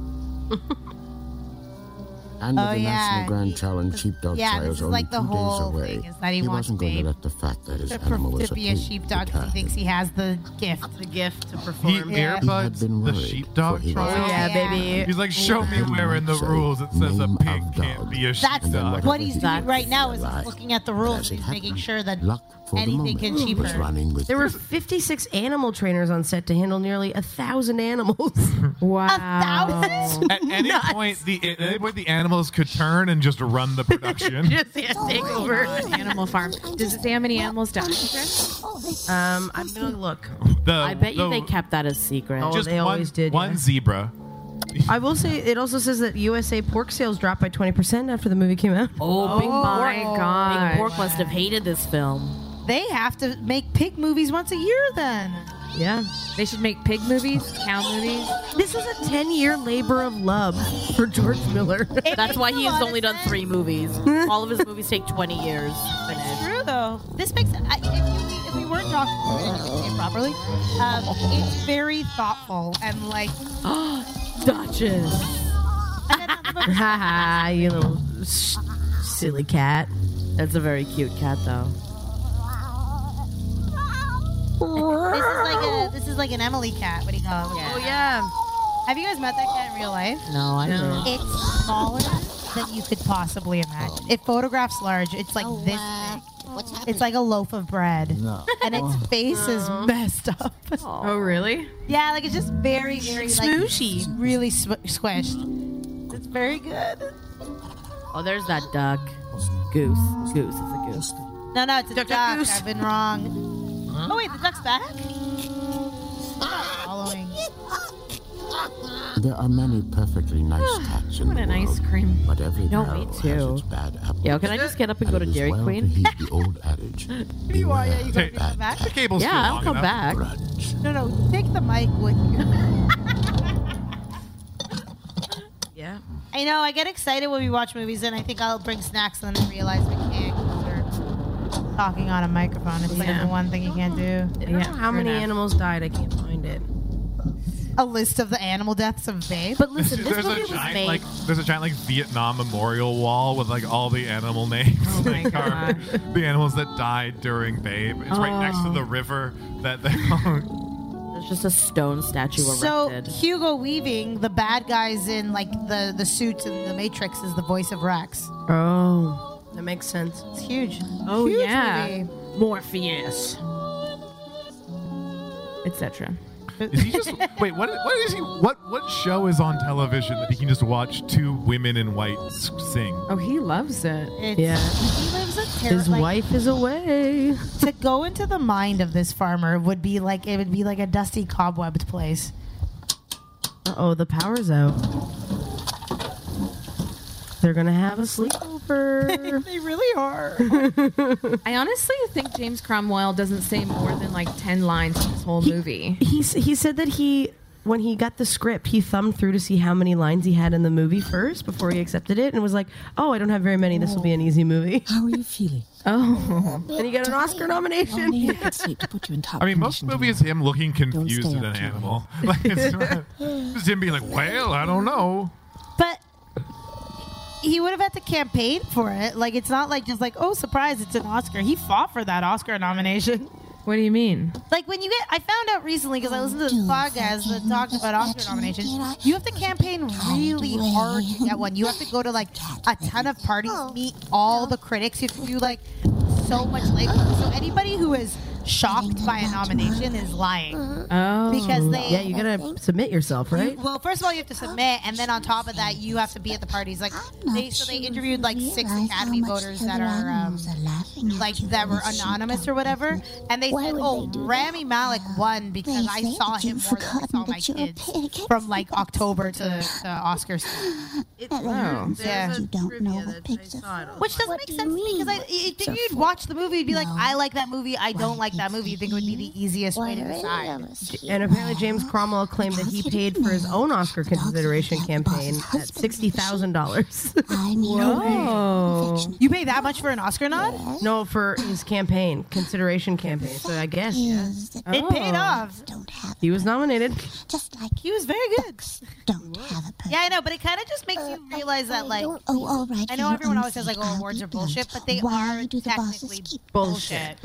And with Oh, the yeah. National Grand He- Challenge sheepdog yeah, this trials is only like the two whole days away, thing is that he wants wasn't going Babe to let the fact that his To, animal per- was to a be a pig sheepdog, deter he thinks him. he has the gift. The gift to he perform. Yeah. He had earbuds been the worried, sheepdog for he was trial. Oh, Yeah, yeah. baby. He's like, show me He where in the might say, rules it says a "Name pig of can't dog." be a That's sheepdog. what he's doing That's right now. Is lie. he's looking at the But rules. as it He's making happened, sure that luck for the anything can moment cheap was her. running with There were fifty-six animal trainers on set to handle nearly a thousand animals. Wow. thousand? At any point, the at any point the animals could turn and just run the production. Just yeah, take over. Animal farm. Does it say how many animals died? Chris? Um, I'm gonna look. The, I bet you the- they kept that a secret. Oh, just they one, always did, One yeah. zebra. I will say it also says that U S A pork sales dropped by twenty percent after the movie came out. Oh, Big my Pork. God. Big Pork must have hated this film. They have to make pig movies once a year then. Yeah. They should make pig movies, cow movies. This was a ten-year labor of love for George Miller. That's why he a has lot only of done sense. three movies. All of his movies take twenty years to finish. True though. This makes I, if, we, if we weren't talking it properly, um, it's very thoughtful and like. Duchess. Haha, you little sh- silly cat. That's a very cute cat, though. This is like a this is like an Emily cat. What do you call it? Oh yeah. Have you guys met that cat in real life? No, I No. didn't. It's smaller than you could possibly imagine. It photographs large. It's like this big. What's happening? It's like a loaf of bread. No. And its face is messed up. Oh, really? Yeah, like it's just very, very like Smooshy. really sw- squished. It's very good. Oh, there's that duck. Goose. Goose. It's a goose. No, no, it's a Duck, duck. duck, goose. I've been wrong. Oh wait, the duck's back. Following. There are many perfectly nice cats in What the an world, ice cream. but every No, barrel me has too. its bad apple. Yo, can I just get up and go to it is Dairy well to Queen? heed the old adage. You are, yeah, you Beware gonna the come bad back? The cat. cable's Yeah, too I'll long come enough. back. Grudge. No, no, take the mic with you. Yeah. I know, I get excited when we watch movies, and I think I'll bring snacks, and then I realize I can't because we're talking on a microphone. It's like Yeah. the one thing you can't do. I don't know how fair many enough. animals died. I can't find it. A list of the animal deaths of Babe. But listen, this There's movie a was giant made. like there's a giant like Vietnam memorial wall with like all the animal names. Oh my like, carved. gosh. The animals that died during Babe. It's right next to Oh. the river that they. There's just a stone statue So erected. Hugo Weaving, the bad guys in like the the suits in the Matrix, is the voice of Rex. Oh, that makes sense. It's huge. Oh, Huge yeah. movie. Morpheus. et cetera. Is he just wait? What? What is he? What? What show is on television that he can just watch two women in white s- sing? Oh, he loves it. It's, Yeah. He lives a terror. His like, wife is away. To go into the mind of this farmer would be like it would be like a dusty, cobwebbed place. Uh oh, the power's out. They're gonna have a sleepover. They really are. I honestly think James Cromwell doesn't say more than like ten lines in this whole movie. He s- he said that he when he got the script, he thumbed through to see how many lines he had in the movie first before he accepted it, and was like, "Oh, I don't have very many. This will be an easy movie." How are you feeling? Oh, and he got an Oscar nomination. Only you could sleep to put you in top I mean, most condition movie is tomorrow. him looking confused stay at up an too animal. Like it's not, it's him being like, "Well, I don't know." But he would have had to campaign for it. Like it's not like just like, oh, surprise, it's an Oscar. He fought for that Oscar nomination. what do you mean? Like when you get, I found out recently because I listened to this podcast that talked about Oscar nominations. You have to campaign really hard to get one. You have to go to like a ton of parties, meet all the critics. You have to do like so much labor. So anybody who is shocked by a nomination is lying Oh, because they Yeah, you gotta submit yourself, right? You- well, first of all, you have to submit, and then on top of that, you have to be at the parties. Like, they, so they interviewed like six Academy voters that are um, like that were anonymous or whatever, and they said, "Oh, Rami Malek won because I saw him more than I saw my kids from like October to, to Oscars." Oh. Yeah, You don't know what pigs are. which doesn't make sense to me because I you think you'd watch the movie, you'd be like, "I like that movie, I don't like that movie." You think it would be the easiest way to decide. And apparently, James Cromwell claimed that he paid for his own Oscar consideration campaign at sixty thousand dollars. I mean, Oh. You pay that much for an Oscar nod? No, for his campaign consideration campaign. So I guess yeah. is that It paid off. don't have he was nominated. just like He was very good. don't have a person. Yeah, I know, but it kind of just makes you realize that, like, Oh, all right. I for know your everyone own always says, like, sake, oh, I'll awards be are bullshit, blunt. but they Why are do the bosses technically keep bullshit.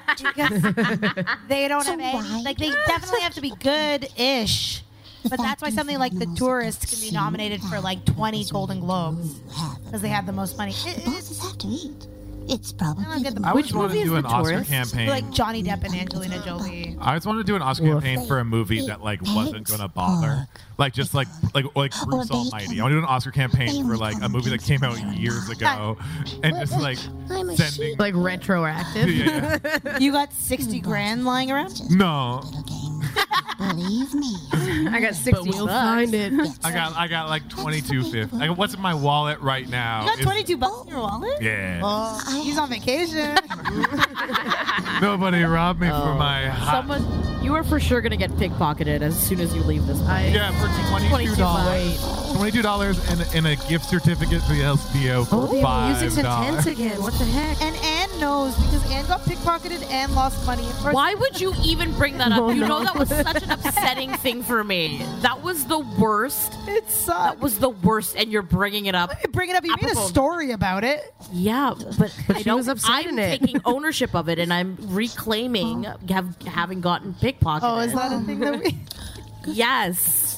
Because they don't So have any, why like, they definitely have to be good-ish. But that's why something like The Tourist can be nominated for, like, twenty Golden Globes. Because they have the most money. It, The it, bosses have to eat. It's probably I don't get the I Which always wanted to do an Oscar campaign. like Johnny Depp and Angelina Jolie. I always wanted to do an Oscar campaign for a movie that like wasn't gonna bother, like just like like like Bruce Almighty. I want to do an Oscar campaign for like a movie that came out years ago, and just like sending like retroactive. Yeah, You got sixty grand lying around? no, Believe me. I got sixty We'll bucks. find it. I got I got like twenty two fifty. Like what's in my wallet right now? You got is- twenty-two bucks in your wallet? Yeah. Oh, he's on vacation. Nobody robbed me for my hot. Someone, you are for sure gonna get pickpocketed as soon as you leave this place. Yeah, for twenty-two dollars. Twenty-two dollars and, and a gift certificate for the L C B O for Oh, the five music's intense dollars. again. What the heck? And Anne knows because Anne got pickpocketed and lost money. At first. Why would you even bring that up? Oh, you no. know that was such an upsetting thing for me. That was the worst. It sucked. That was the worst, and you're bringing it up. Bring it up. You made a Apropos. story about it. Yeah, but, But I she don't, was upset I'm in it. taking ownership of it, and I'm reclaiming have, having gotten pickpocketed. Oh, is that a thing that we? Yes.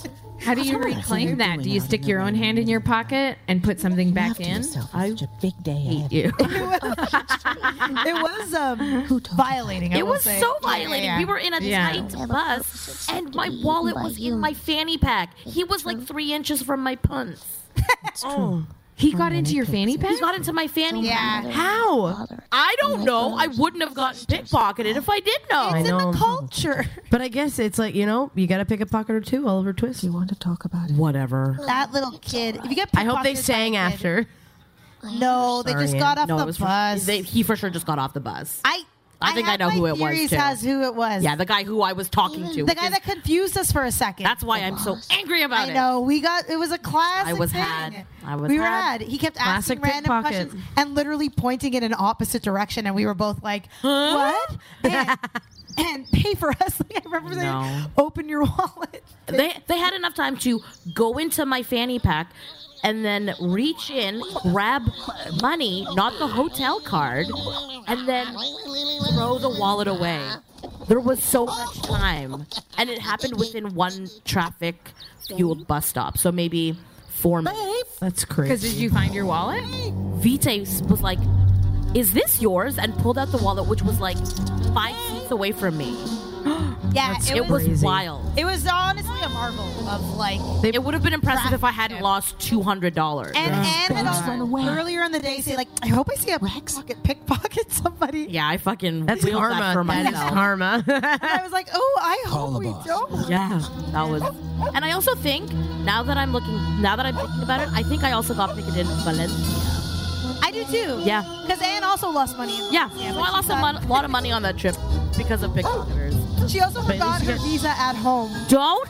How do you reclaim that? Do you stick your own hand in your pocket and put something back in? I such a big day hate you. It was um, violating. I It will was say. so violating. Yeah, yeah. We were in a Yeah. tight bus, and my wallet was in my fanny pack. He was like three inches from my punts. Oh. He got into your fanny pack? He got into my fanny Yeah. pack. How? I don't know. I wouldn't have gotten pickpocketed if I did know. I know. Culture. But I guess it's like, you know, you got to pick a pocket or two, Oliver Twist. You want to talk about it? Whatever. That little kid. If you get I hope they pickpocketed by sang a kid- after. No, they Sorry, just got off no, the it was for- bus. they- he for sure just got off the bus. I I think I, have know my who it was theories too. as who it was. Yeah, the guy who I was talking to. The guy that confused us for a second. That's why I'm so angry about I it. know. We got it was a classic I was thing. had. I was we were had. had. He kept Classic asking random pickpocket. questions and literally pointing in an opposite direction, and we were both like, "What?" And, and pay for us. Like, I remember saying, No. "Open your wallet." They they had enough time to go into my fanny pack and then reach in, grab money, not the hotel card, and then throw the wallet away. There was so much time, and it happened within one traffic-fueled bus stop. So maybe four minutes. That's crazy. Because did you find your wallet? Vite was like, "Is this yours?" and pulled out the wallet, which was like five feet away from me. Yeah, That's it, it was was wild. It was honestly a marvel of like. It would have been impressive if I hadn't lost two hundred dollars. And and had also earlier in the day say like, "I hope I see a pickpocket pickpocket somebody." Yeah, I fucking That's wheeled karma. that for That is myself. karma. And I was like, "Oh, I hope we don't." Yeah, that was. And I also think now that I'm looking, now that I'm thinking about it, I think I also got ticketed in Valencia. I do too. Yeah. Because Anne also lost money. In Yeah, Valencia, so but I lost she a got- mon- lot of money on that trip because of pickpocketers. She also But at forgot least you her get- visa at home. Don't.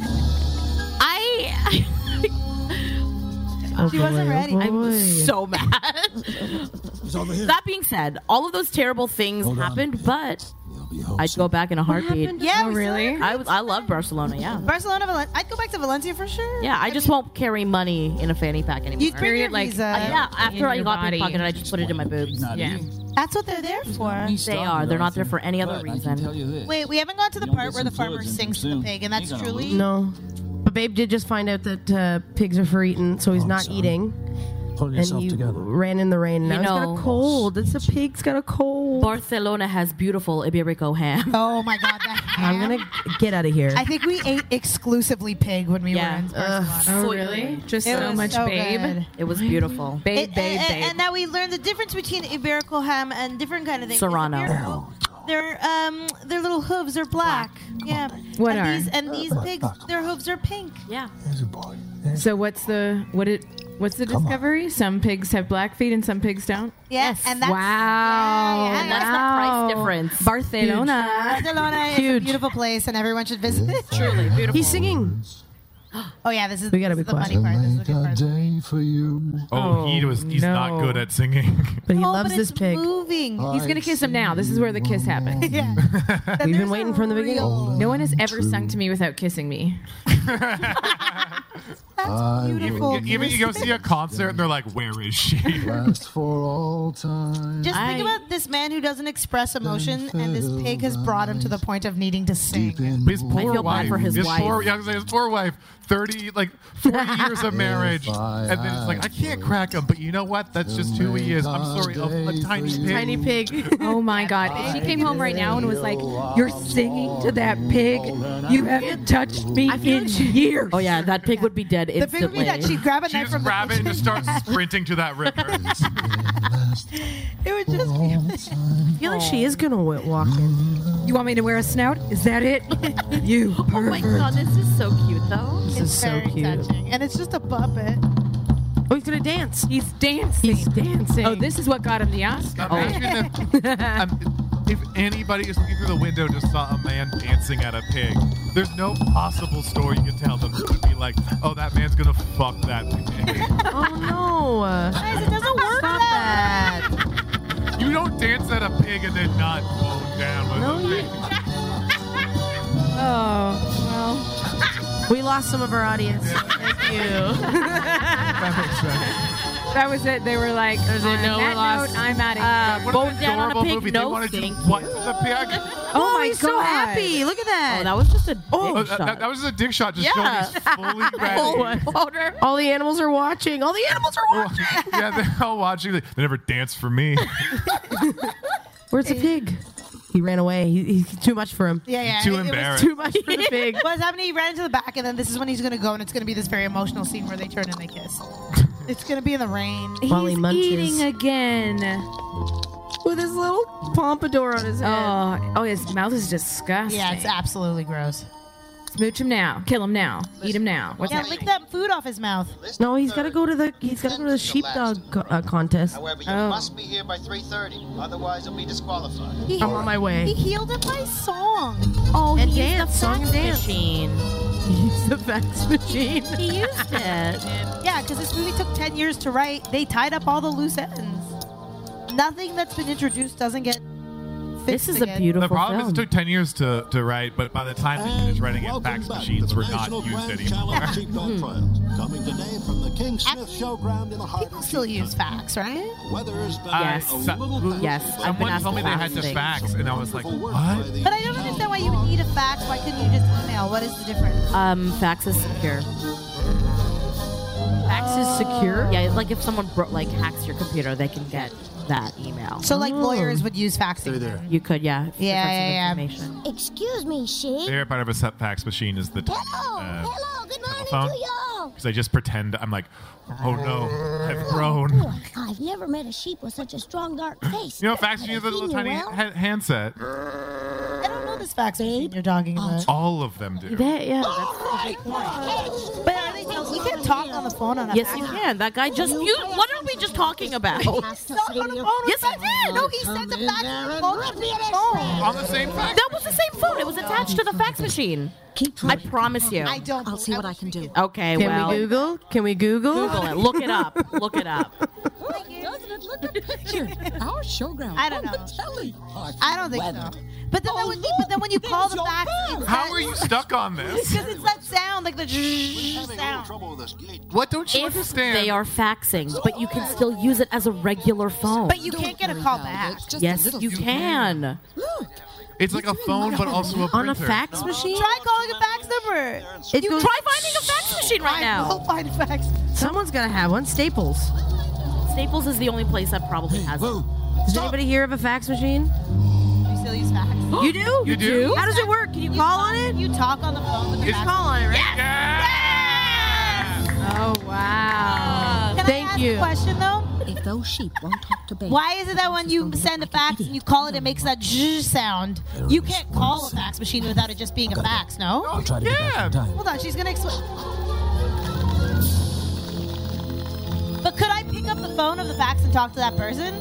I. She wasn't ready. I'm so mad. That being said, all of those terrible things happened, but I'd go back in a heartbeat. Yeah, Oh, we really? still- I was, I love Barcelona. Yeah. Barcelona, Valencia. I'd go back to Valencia for sure. Yeah, I just won't carry money in a fanny pack anymore. You'd bring your like, visa. Uh, yeah, after in I your got body. pickpocketed, I just put it in my boobs. Yeah. That's what they're there for. They are. They're not there for any other reason. Wait, we haven't got to the part where the farmer sings to the pig, and that's truly. No. But Babe did just find out that uh, pigs are for eating, so he's not eating. Pull And yourself he together. ran in the rain. And You now he's got know- a cold. It's a pig's got a cold. Barcelona has beautiful Iberico ham. Oh my god, that I'm ham. gonna get out of here. I think we ate exclusively pig when we Yeah. were in Barcelona. Oh, So really? good. Just It so was much so babe. good. It was beautiful. Babe, It- babe, and, babe. and now we learned the difference between Iberico ham and different kind of things. Serrano. Iberico, Their um their little hooves are black. Yeah. What and are? These, and these pigs, their hooves are pink. Yeah. There's a boy. So what's the what it what's the discovery? Some pigs have black feet and some pigs don't. Yes. And that's Wow. Yeah, yeah, And that's yeah. the price Wow. difference. Barcelona. Barcelona is a Huge. beautiful place, and everyone should visit. Truly beautiful. He's singing. Oh yeah, this is We gotta this be is the quiet. funny part. This is the good part. day for you. Oh, he was. He's no. not good at singing. But he Oh, loves but this it's pig. moving. He's gonna kiss him now. This is where the kiss happens. Yeah. We've been waiting from the beginning. No one has ever sung to me without kissing me. That's beautiful. Even, even you go see a concert and they're like, "Where is she?" Last for all time. Just think I- about this man who doesn't express emotion, and this pig has brought him to the point of needing to sing. His poor feel bad wife. for his wife. Poor, yeah, I was gonna say, his poor wife. Thirty, like forty years of marriage, and then it's like I can't crack him. But you know what? That's just who he is. I'm sorry, a, a tiny pig. Tiny pig. Oh my god. If she came home right now and was like, "You're singing to that pig. You haven't touched me in years." Oh yeah, that pig would be dead The pig would be instantly. that she'd grab a She knife just from grab the it and just kitchen. start sprinting to that river. It would just be. I feel like she is gonna w- walk in. You want me to wear a snout? Is that it? You Oh my pervert. god, this is so cute though. This It's is so very cute. touching, and it's just a puppet. Oh, he's gonna dance. He's dancing. He's dancing. Oh, this is what got him the Oscar. Imagine if, um, if anybody is looking through the window just saw a man dancing at a pig. There's no possible story you can tell them that would be like, "Oh, that man's gonna fuck that pig." Oh no. Guys, it doesn't work Stop that way. that. You don't dance at a pig and then not go down with No, a you- pig. Oh, well. We lost some of our audience. Thank you. That makes sense. That was it. They were like, There's on a no, that we're lost. note, I'm out of Uh, here. What Bone an down on a adorable pig, movie. no they want to do thank what to the pig? Oh, my he's god. so happy. Look at that. Oh, that was just a dick Oh, shot. that, that, that was just a dick shot. Just Yeah. showing he's fully ready. All the animals are watching. All the animals are watching. Yeah, they're all watching. They they never dance for me. Where's the pig? He ran away. He, he's too much for him. Yeah, yeah. Too it- it was embarrassed. Too much for the pig. What's happening? He ran into the back, and then this is when he's gonna go, and it's gonna be this very emotional scene where they turn and they kiss. It's gonna be in the rain. While he He's munches. eating again. With his little pompadour on his head. Oh, oh, his mouth is disgusting. Yeah, it's absolutely gross. Smooch him now. Kill him now. Eat him now. What's Yeah, happening? lick that food off his mouth. No, he's got to go to the. He's got to go to the sheepdog co- uh, contest. However, you Oh. must be here by three thirty. Otherwise, you'll be disqualified. He, I'm on my way. He healed him by song. Oh, And he dance, used the song fax and dance. machine. He's the fax machine. He used it. Yeah, because this movie took ten years to write. They tied up all the loose ends. Nothing that's been introduced doesn't get fixed This is a again. beautiful The problem film. is it took ten years to, to write, but by the time they finished writing it, Welcome fax back machines to the were not National used Grand anymore. Challenge Sheepdog Trials. Coming today from the King Smith Showground in the heart People of still Sheep use Country. fax, right? Weather has been Yes. a So- little Yes, past- I've been Someone asked told me to they fax had to things. fax, and I was like, Wonderful work what? by the But I don't understand why you would need a fax. Why couldn't you just email? What is the difference? Um, fax is secure. Fax is secure. Yeah, like if someone bro- like hacks your computer, they can get that email. So like lawyers would use faxing. there. You could, yeah. if Yeah, difference in yeah, yeah. information. Excuse me, The sheep. favorite part of a set fax machine is the Hello, uh, hello, good morning telephone. to y'all. Because I just pretend I'm like, oh no, I've grown. Ooh, I've never met a sheep with such a strong, dark face. You know, fax Have machine I is a little seen you tiny well? ha- handset. I don't know this fax machine you're talking about. All of them do. That, yeah, that's But are they, you can talk on the phone on a yes, fax. you can. That guy just. You, what are we just talking about? Has to say to your- Yes, I did. No, he sent the fax there and phone rip to me the in his phone. face. On the same fax. That was the same phone. It was attached to the fax machine. Keep I trying. promise you. I don't. I'll see what I can do. Okay, Can well, we Google? Can we Google? Google it. Look it up. Look it up. Doesn't it look a picture? Our showground. I don't on know. the telly. I don't think so. But then, that would, but then when you call the fax, it's How that- are you stuck on this? Because it's that sound, like the sound. Trouble with this gate. What don't you If understand? they are faxing, but you can still use it as a regular phone. But you can't get a call back. It's just a Yes, little you thing. can. Look. It's like a phone, but also a On a printer. fax machine? Try calling a fax number. It You goes- Try finding a fax machine right I now. will find a fax. Someone's got to have one. Staples. Staples is the only place that probably has it. Does anybody hear of a fax machine? You still use fax? You do? You do? How does it work? Can you, call on it? You talk on the phone with the You fax. call on it, right? Oh, wow. Can Thank I ask you. a question though? If those sheep won't talk to Babe, Why is it that when you send a fax and you call it, it makes that zh sound? You can't call a fax machine without it just being a fax, no? I'll try to get back Yeah. in time. Hold on, she's gonna explain. But could I pick up the phone of the fax and talk to that person?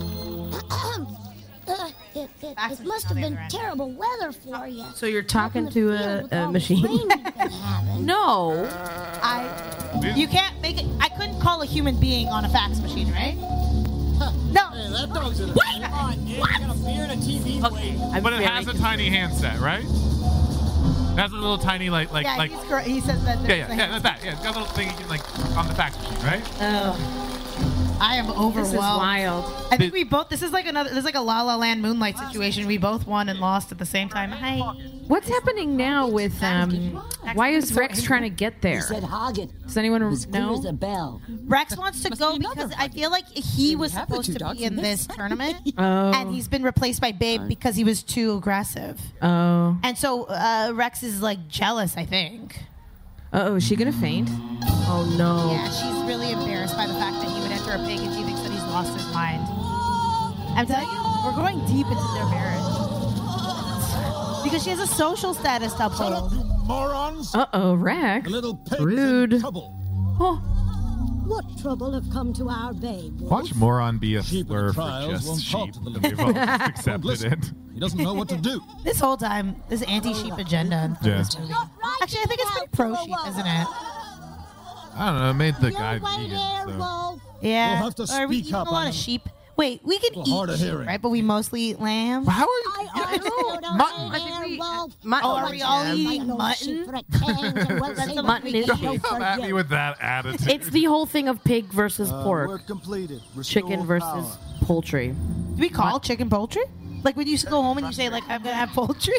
Uh, it, it, Fax it must have machine on the been other end. terrible weather for you. So you're talking Out in to the field a, with a all the machine. rain you've been having. No. I. You can't make it. I couldn't call a human being on a fax machine, right? No. Hey, that dog's in a Wait! Come on, kid. What? You got a beer and a T V Okay. I'm But it very has a confused. tiny handset, right? It has a little tiny, like, like, yeah, like. he's correct. He says that. Yeah, there's yeah, a- yeah, that's that. Yeah, it's got a little thing you can, like, on the fax machine, right? Oh. I am overwhelmed. This is wild. I think we both. This is like another. This is like a La La Land Moonlight situation. We both won and lost at the same time. Hi. What's happening now with um? Why is Rex trying to get there? Said Hagen. Does anyone As clear know? as a bell. Rex wants to Must go be another because I feel like he was have the supposed two to dogs be in in this this. tournament, Oh. and he's been replaced by Babe because he was too aggressive. Oh. And so uh, Rex is like jealous, I think. Oh, is she gonna faint? Oh, no. Yeah, she's really embarrassed by the fact that he would enter a pig, and she thinks that he's lost his mind. I'm telling you, we're going deep into their marriage because she has a social status to Shut up, uphold. you morons! Uh oh, Rex. The little pig's Rude. in trouble. Oh. What trouble have come to our babe? Watch moron be a Sheep slur at for trials just won't sheep. talk to the And little they've all just Don't accepted listen. it. He doesn't know what to do. This whole time, this anti-sheep agenda in Yeah. this movie. Actually, I think it's pretty pro-sheep, isn't it? I don't know. It made the Your guy white vegan. hair, So. Wolf. Yeah. We'll have to Are we speak eating up a lot on of him. sheep? Wait, we can Well, eat hard of sheep, hearing. right? But we mostly eat lamb. How are you? I don't Mutton. I think we, uh, Mutton. Oh, are we all yeah. eating mutton? That's mutton is sheep. Come at me with that attitude. It's the whole thing of pig versus Uh, pork, work completed. Restore chicken versus power. poultry. Do we call chicken poultry? Like when you used to go home and you say, like, I'm gonna have poultry.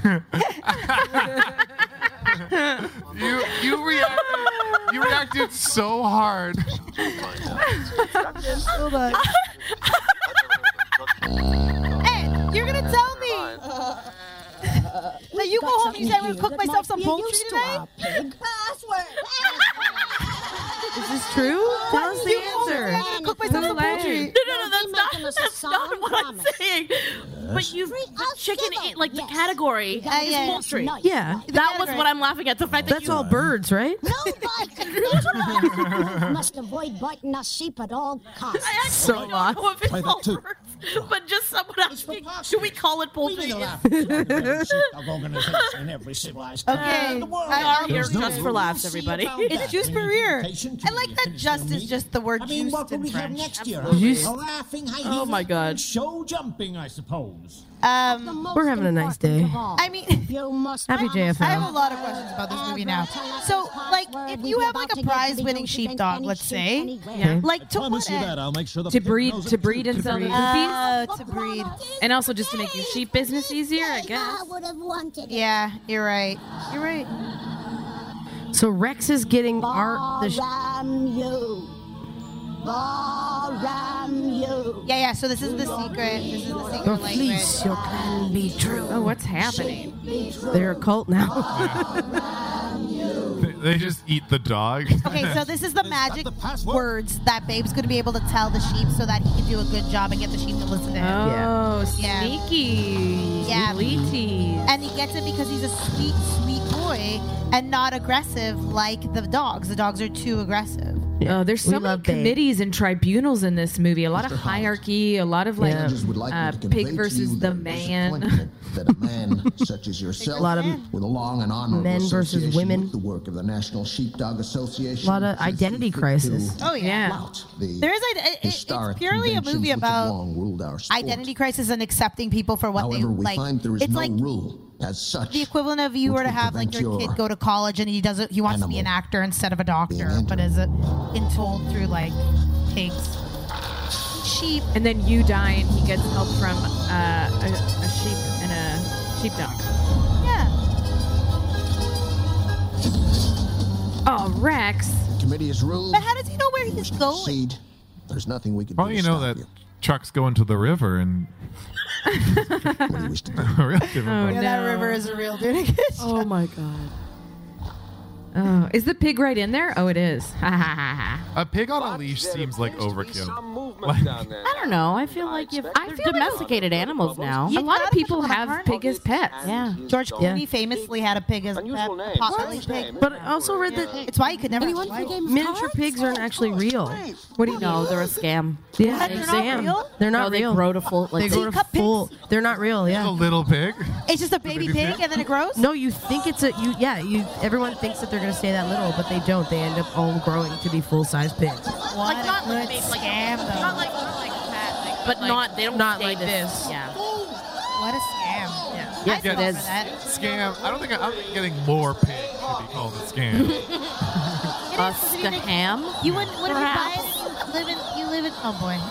you you reacted you reacted so hard. Hold on. Hey, you're gonna tell me that you go home and you say, I'm gonna cook myself some poultry today? Is this true? Tell us the You go home and say, answer. I'm gonna cook myself some poultry. No, no, no, that's not, that's not what I'm saying. But you, the chicken, eat, like the category Uh, is yeah. poultry. Yeah. That was what I'm laughing at. The fact that That's you, all birds, right? No, but must avoid biting a sheep at all costs. I actually So don't lost. know if it's Try that all too. birds, but just someone asking, should we call it poultry? organization, every civilized Okay. country in the world. We are here There's no just for rules. laughs, everybody. It's juice per ear. I like that just is just the word I mean, juiced what will in we have French. next year? Juice. A laughing, high Oh my God. show jumping, I suppose. Um, We're having a nice day. I mean, You must Happy J F I have a L. lot of questions about this movie now. So, like, if you have like a prize-winning sheepdog, let's say, Okay. like to Promise what you end? that. I'll make sure the To pig breed, knows to it breed too. and sell the Uh, poopies, to breed. and also just to make your sheep business easier, I guess. I would have wanted it. Yeah, you're right. You're right. So Rex is getting our the sh- Baram you. Baram you. Yeah, yeah. So this is the secret. This is the secret the language. fleece. Your plan be true. Oh, what's happening? They're a cult now. They, they just eat the dog. Okay, so this is the magic the password? words that Babe's going to be able to tell the sheep so that he can do a good job and get the sheep to listen to him. Oh, Yeah. sneaky. Yeah. Sweeties. And he gets it because he's a sweet, sweet boy and not aggressive like the dogs. The dogs are too aggressive. Oh, there's We so many love Babe. committees and tribunals in this movie. A lot of Mister Howard, hierarchy, a lot of like Yeah. Judges would like me uh, to convey pig to versus you the their man. disappointment that a man such as yourself, A lot of with a long and honorable men versus association women. with the work of the National Sheepdog Association, A lot of identity sees fit crisis. to Oh, yeah. flout the There is a, it, it's historic purely a conventions movie which have about long ruled our sport. identity crisis and accepting people for what However, they we like. find there is It's no like rule as such. the equivalent of you which were to would have like prevent your kid your go to college and he doesn't he wants to be an animal actor instead of a doctor, being but is it been told through like pigs, sheep. And then you die, and he gets help from uh, a, a sheep and a sheepdog. Yeah. Oh, Rex. The committee is ruled. But how does he know where he's going? Proceed. There's nothing we can Well, do to you know stop that Chuck's going to the river and you. What do you wish to do? a real different Oh, part. Yeah, that no. river is a real dude. Oh my god. Oh, is the pig right in there? Oh, it is. Ha ha ha ha. A pig on a leash seems like overkill. I don't know. I feel like you've I they're feel like- domesticated animals now. A lot of people have pig as pets. Yeah. George Yeah. Clooney famously had a pig as a pet, a potbelly pig. But I also read that It's why he could never. anyone have a wife. miniature pigs aren't actually real. What do you No, mean? they're a scam. Yeah, What? They're not Sam. real? They're not No, they real. grow to full. Like They So grow you to cut pigs? full. They're not real. A Yeah. little pig. It's just a baby baby pig pig? and then it grows. No, you think it's a you. Yeah, you. Everyone thinks that they're going to stay that little, but they don't. They end up all growing to be full-size pigs. What like a not good like maybe like scam, though. not like not like that, like, but not they don't not stay like this. Yeah. What a scam. Yeah. I Yes, feel it for is. that. Scam. I don't think I, I don't think getting more pig should be called a scam. A scam. You wouldn't. What if you buy it? You live in. You live in. Oh boy.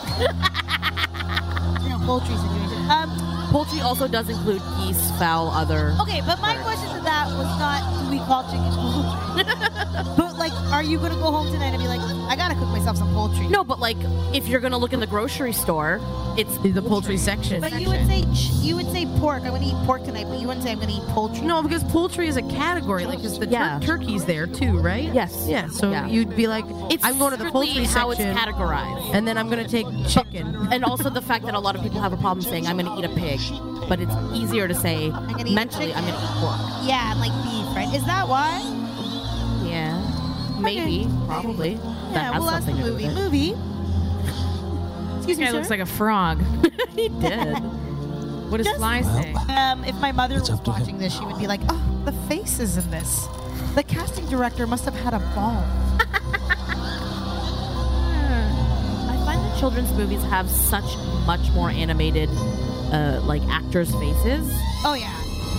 You know, poultry situation. Um. Poultry also does include geese, fowl, other. Okay, but my question to that was not do we call chicken poultry, but like, are you gonna go home tonight and be like, I gotta cook myself some poultry? No, but like if you're gonna look in the grocery store, it's The poultry section. But you would say you would say pork. I'm gonna eat pork tonight, but you wouldn't say I'm gonna eat poultry. No, because poultry is a category. Like, because the tur- Yeah. turkey's there too, right? Yes. Yeah. So Yeah. you'd be like, It's I'm going to the strictly poultry how section, it's categorized. and then I'm going to take chicken. And also the fact that a lot of people have a problem saying I'm going to eat a pig, but it's easier to say gonna eat mentally chicken. I'm going to eat pork. Yeah, and like beef, right? Is that why? Yeah, maybe, probably. Yeah, that has well, that's the something to do movie. with it. Movie. Excuse This me, guy sir. looks like a frog. He did. What does Just- Fly say? Um, if my mother It's was up to him. watching this, she would be like, "Oh, the faces in this. The casting director must have had a ball." I find the children's movies have such much more animated, uh, like actors' faces. Oh yeah.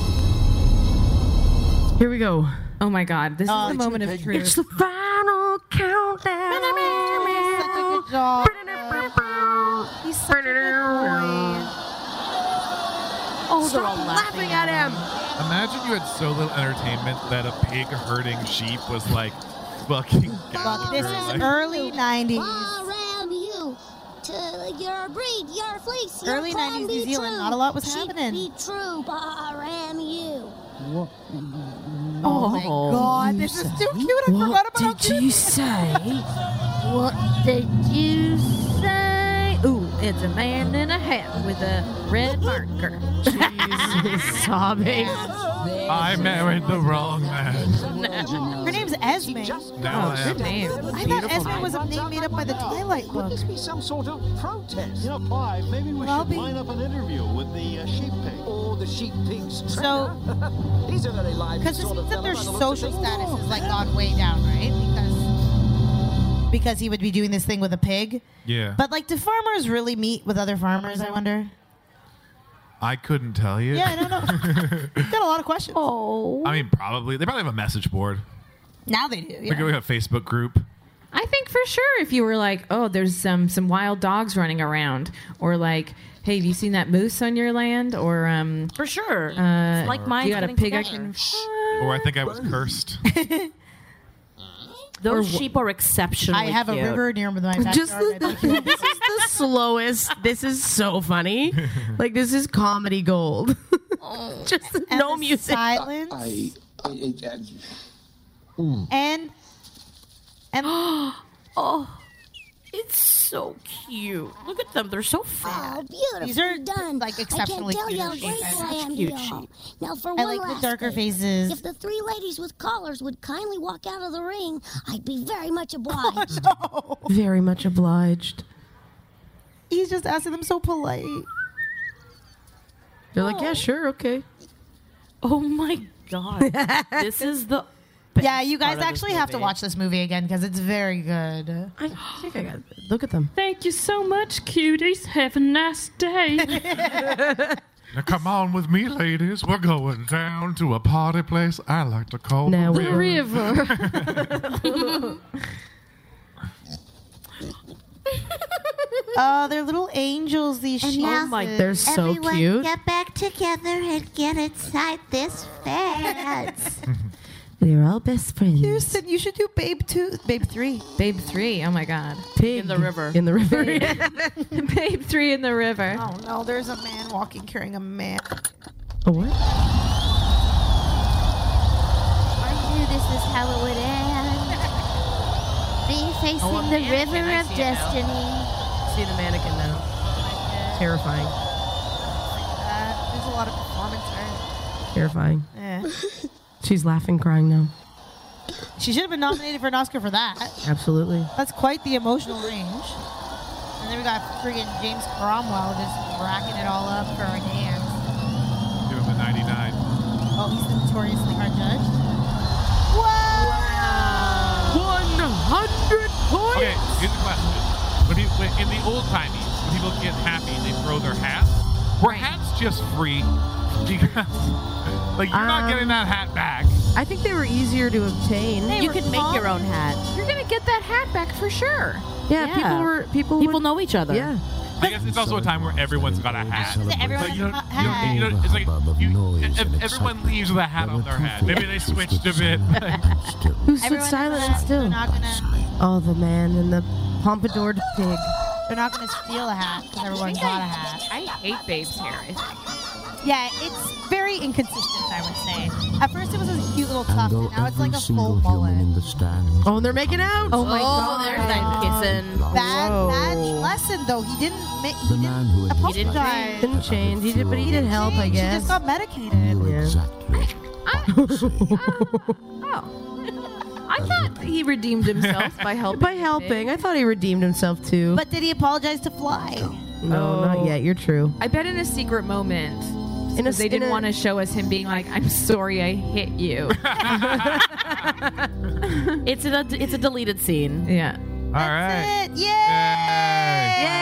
Here we go. Oh my God, this Oh, is the moment of truth. It's the final countdown. Such a good job. He's such a good boy. Oh, they're all laughing at him. Imagine you had so little entertainment that a pig herding sheep was like fucking Look, Gallagher. this is like, early nineties. Ram you to your breed, your fleece, your Early clan nineties be New Zealand, true. not a lot was Sheep happening. Be true, ram you. Oh, my God, this is too cute. I forgot about how cute. you say? What did you say? Ooh, it's a man in a hat with a red marker. She's sobbing. I married the wrong man. Her name's Esme. Now I am. Name. I thought Esme was a name made up by the Twilight Could book. this be some sort of protest? You know, Clive, maybe we Well, should be- line up an interview with the uh, sheep pig. Or the sheep pig's So, He's a very lively because it sort of seems that fella their by the looks of social things. status has like gone way down, right? Because because he would be doing this thing with a pig. Yeah. But like, do farmers really meet with other farmers? I wonder. I couldn't tell you. Yeah, I don't know. We've got a lot of questions. Oh. I mean, probably. They probably have a message board. Now they do. Like Yeah. we have a Facebook group. I think for sure if you were like, oh, there's some some wild dogs running around, or like, hey, have you seen that moose on your land? Or um, For sure. uh, It's like mine you got a getting pig I together. can. Or I think I was cursed. Those sheep are exceptionally I have a cute. river near my backyard. Just the, this is the slowest. This is so funny. Like this is comedy gold. Just And no the music. silence. I, I, I, And and Oh, it's so cute. Look at them. They're so fat. Oh, beautifully These are, done. like, I exceptionally can't tell you how cute great sheep. I am to Cute y'all. Now, for I one like the last darker thing, faces. if the three ladies with collars would kindly walk out of the ring, I'd be very much obliged. Very much obliged. He's just asking them so polite. They're like, yeah, sure, okay. Oh my god. This is the best Yeah, you guys part of this actually have to movie. watch this movie again because it's very good. I think I got it. Look at them. Thank you so much, cuties. Have a nice day. Now come on with me, ladies. We're going down to a party place I like to call Now the we're- River. Oh, they're little angels, these sheep. now- Oh my- They're so Everyone cute. get back together and get inside this fence. They're all best friends. Houston, you should do Babe two, Babe three. Babe three. Oh my God. Pig In the river. In the river. Babe three in the river. Oh no, there's a man walking carrying a man. Oh, what? I knew this is how it would end. Me facing Oh, a the mannequin, river I of see it now. destiny. See the mannequin now. Terrifying. Uh, there's a lot of performance art. Terrifying. Yeah. She's laughing, crying now. She should have been nominated for an Oscar for that. Absolutely. That's quite the emotional range. And then we got friggin' James Cromwell just racking it all up for a dance. Give him a ninety-nine. Oh, he's the notoriously hard judge. one hundred points! Okay, here's the question. When, he, when in the old timies, when people get happy, they throw their hats. Were hats just free? Because, like, you're not Um, getting that hat back. I think they were easier to obtain. You could make your own hat. You're gonna get that hat back for sure. Yeah, Yeah. people were people. People would, know each other. Yeah. I guess it's also a time where everyone's got a hat. Everyone Like, you know, has a hat. you know, it's like you, ev- everyone leaves with a hat on their head. Maybe they switched a bit. Who stood Everyone silent has a and hat. still? They're not gonna. Oh, the man and the pompadoured pig. They're not gonna steal a hat because everyone's got a hat. I hate Babe's hair. I think. Yeah, it's very inconsistent. I would say. At first, it was a cute little and tuft, though and now it's every like a single full human mullet. in the stands Oh, and they're making out. Oh my Oh, god. There's that kissing. Bad, bad Whoa. lesson though. He didn't. Ma- the he man who didn't had didn't apologize. Didn't change. He did, but he did help, I She guess. just got medicated. knew Yeah. exactly Oh. I thought he redeemed himself by helping. By helping. I thought he redeemed himself too. But did he apologize to Fly? no, Oh. not yet. You're true. I bet in a secret moment. In a- Because they didn't in a- want to show us him being like, "I'm sorry, I hit you." It's a it's a deleted scene. Yeah. All right. That's it. Yay! Yay.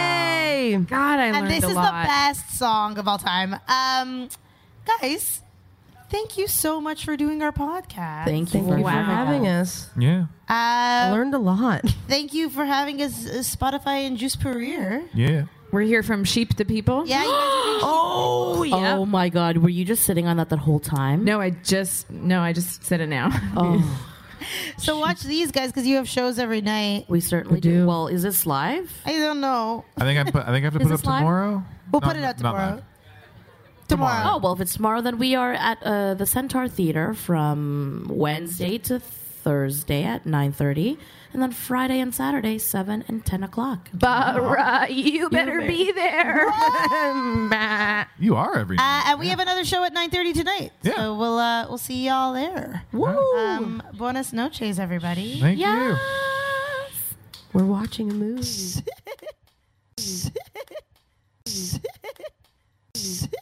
God, I and learned this a is lot. the best song of all time. Um, guys, thank you so much for doing our podcast. Thank you Thank for you for having having us. us. Yeah. I Uh, learned a lot. thank you for having us, uh, Spotify and Juice Pereira. Yeah. We're here from sheep to people. Yeah, you guys are doing Oh, yeah. Oh my God. Were you just sitting on that the whole time? No, I just no, I just said it now. Oh. So watch these guys because you have shows every night. We certainly do. Well, is this live? I don't know. I think I, put, I think I have to Is put it up this live? tomorrow. We'll No, put it out not tomorrow. live. Tomorrow. Oh, well, if it's tomorrow, then we are at uh, the Centaur Theater from Wednesday to Thursday at nine thirty. And then Friday and Saturday, seven and ten o'clock. Bara, you better be there. You are every Uh, and we have another show at nine thirty tonight. Yeah. So we'll uh, we'll see y'all there. Woo! Um, buenas noches, everybody. Thank you. We're watching a movie.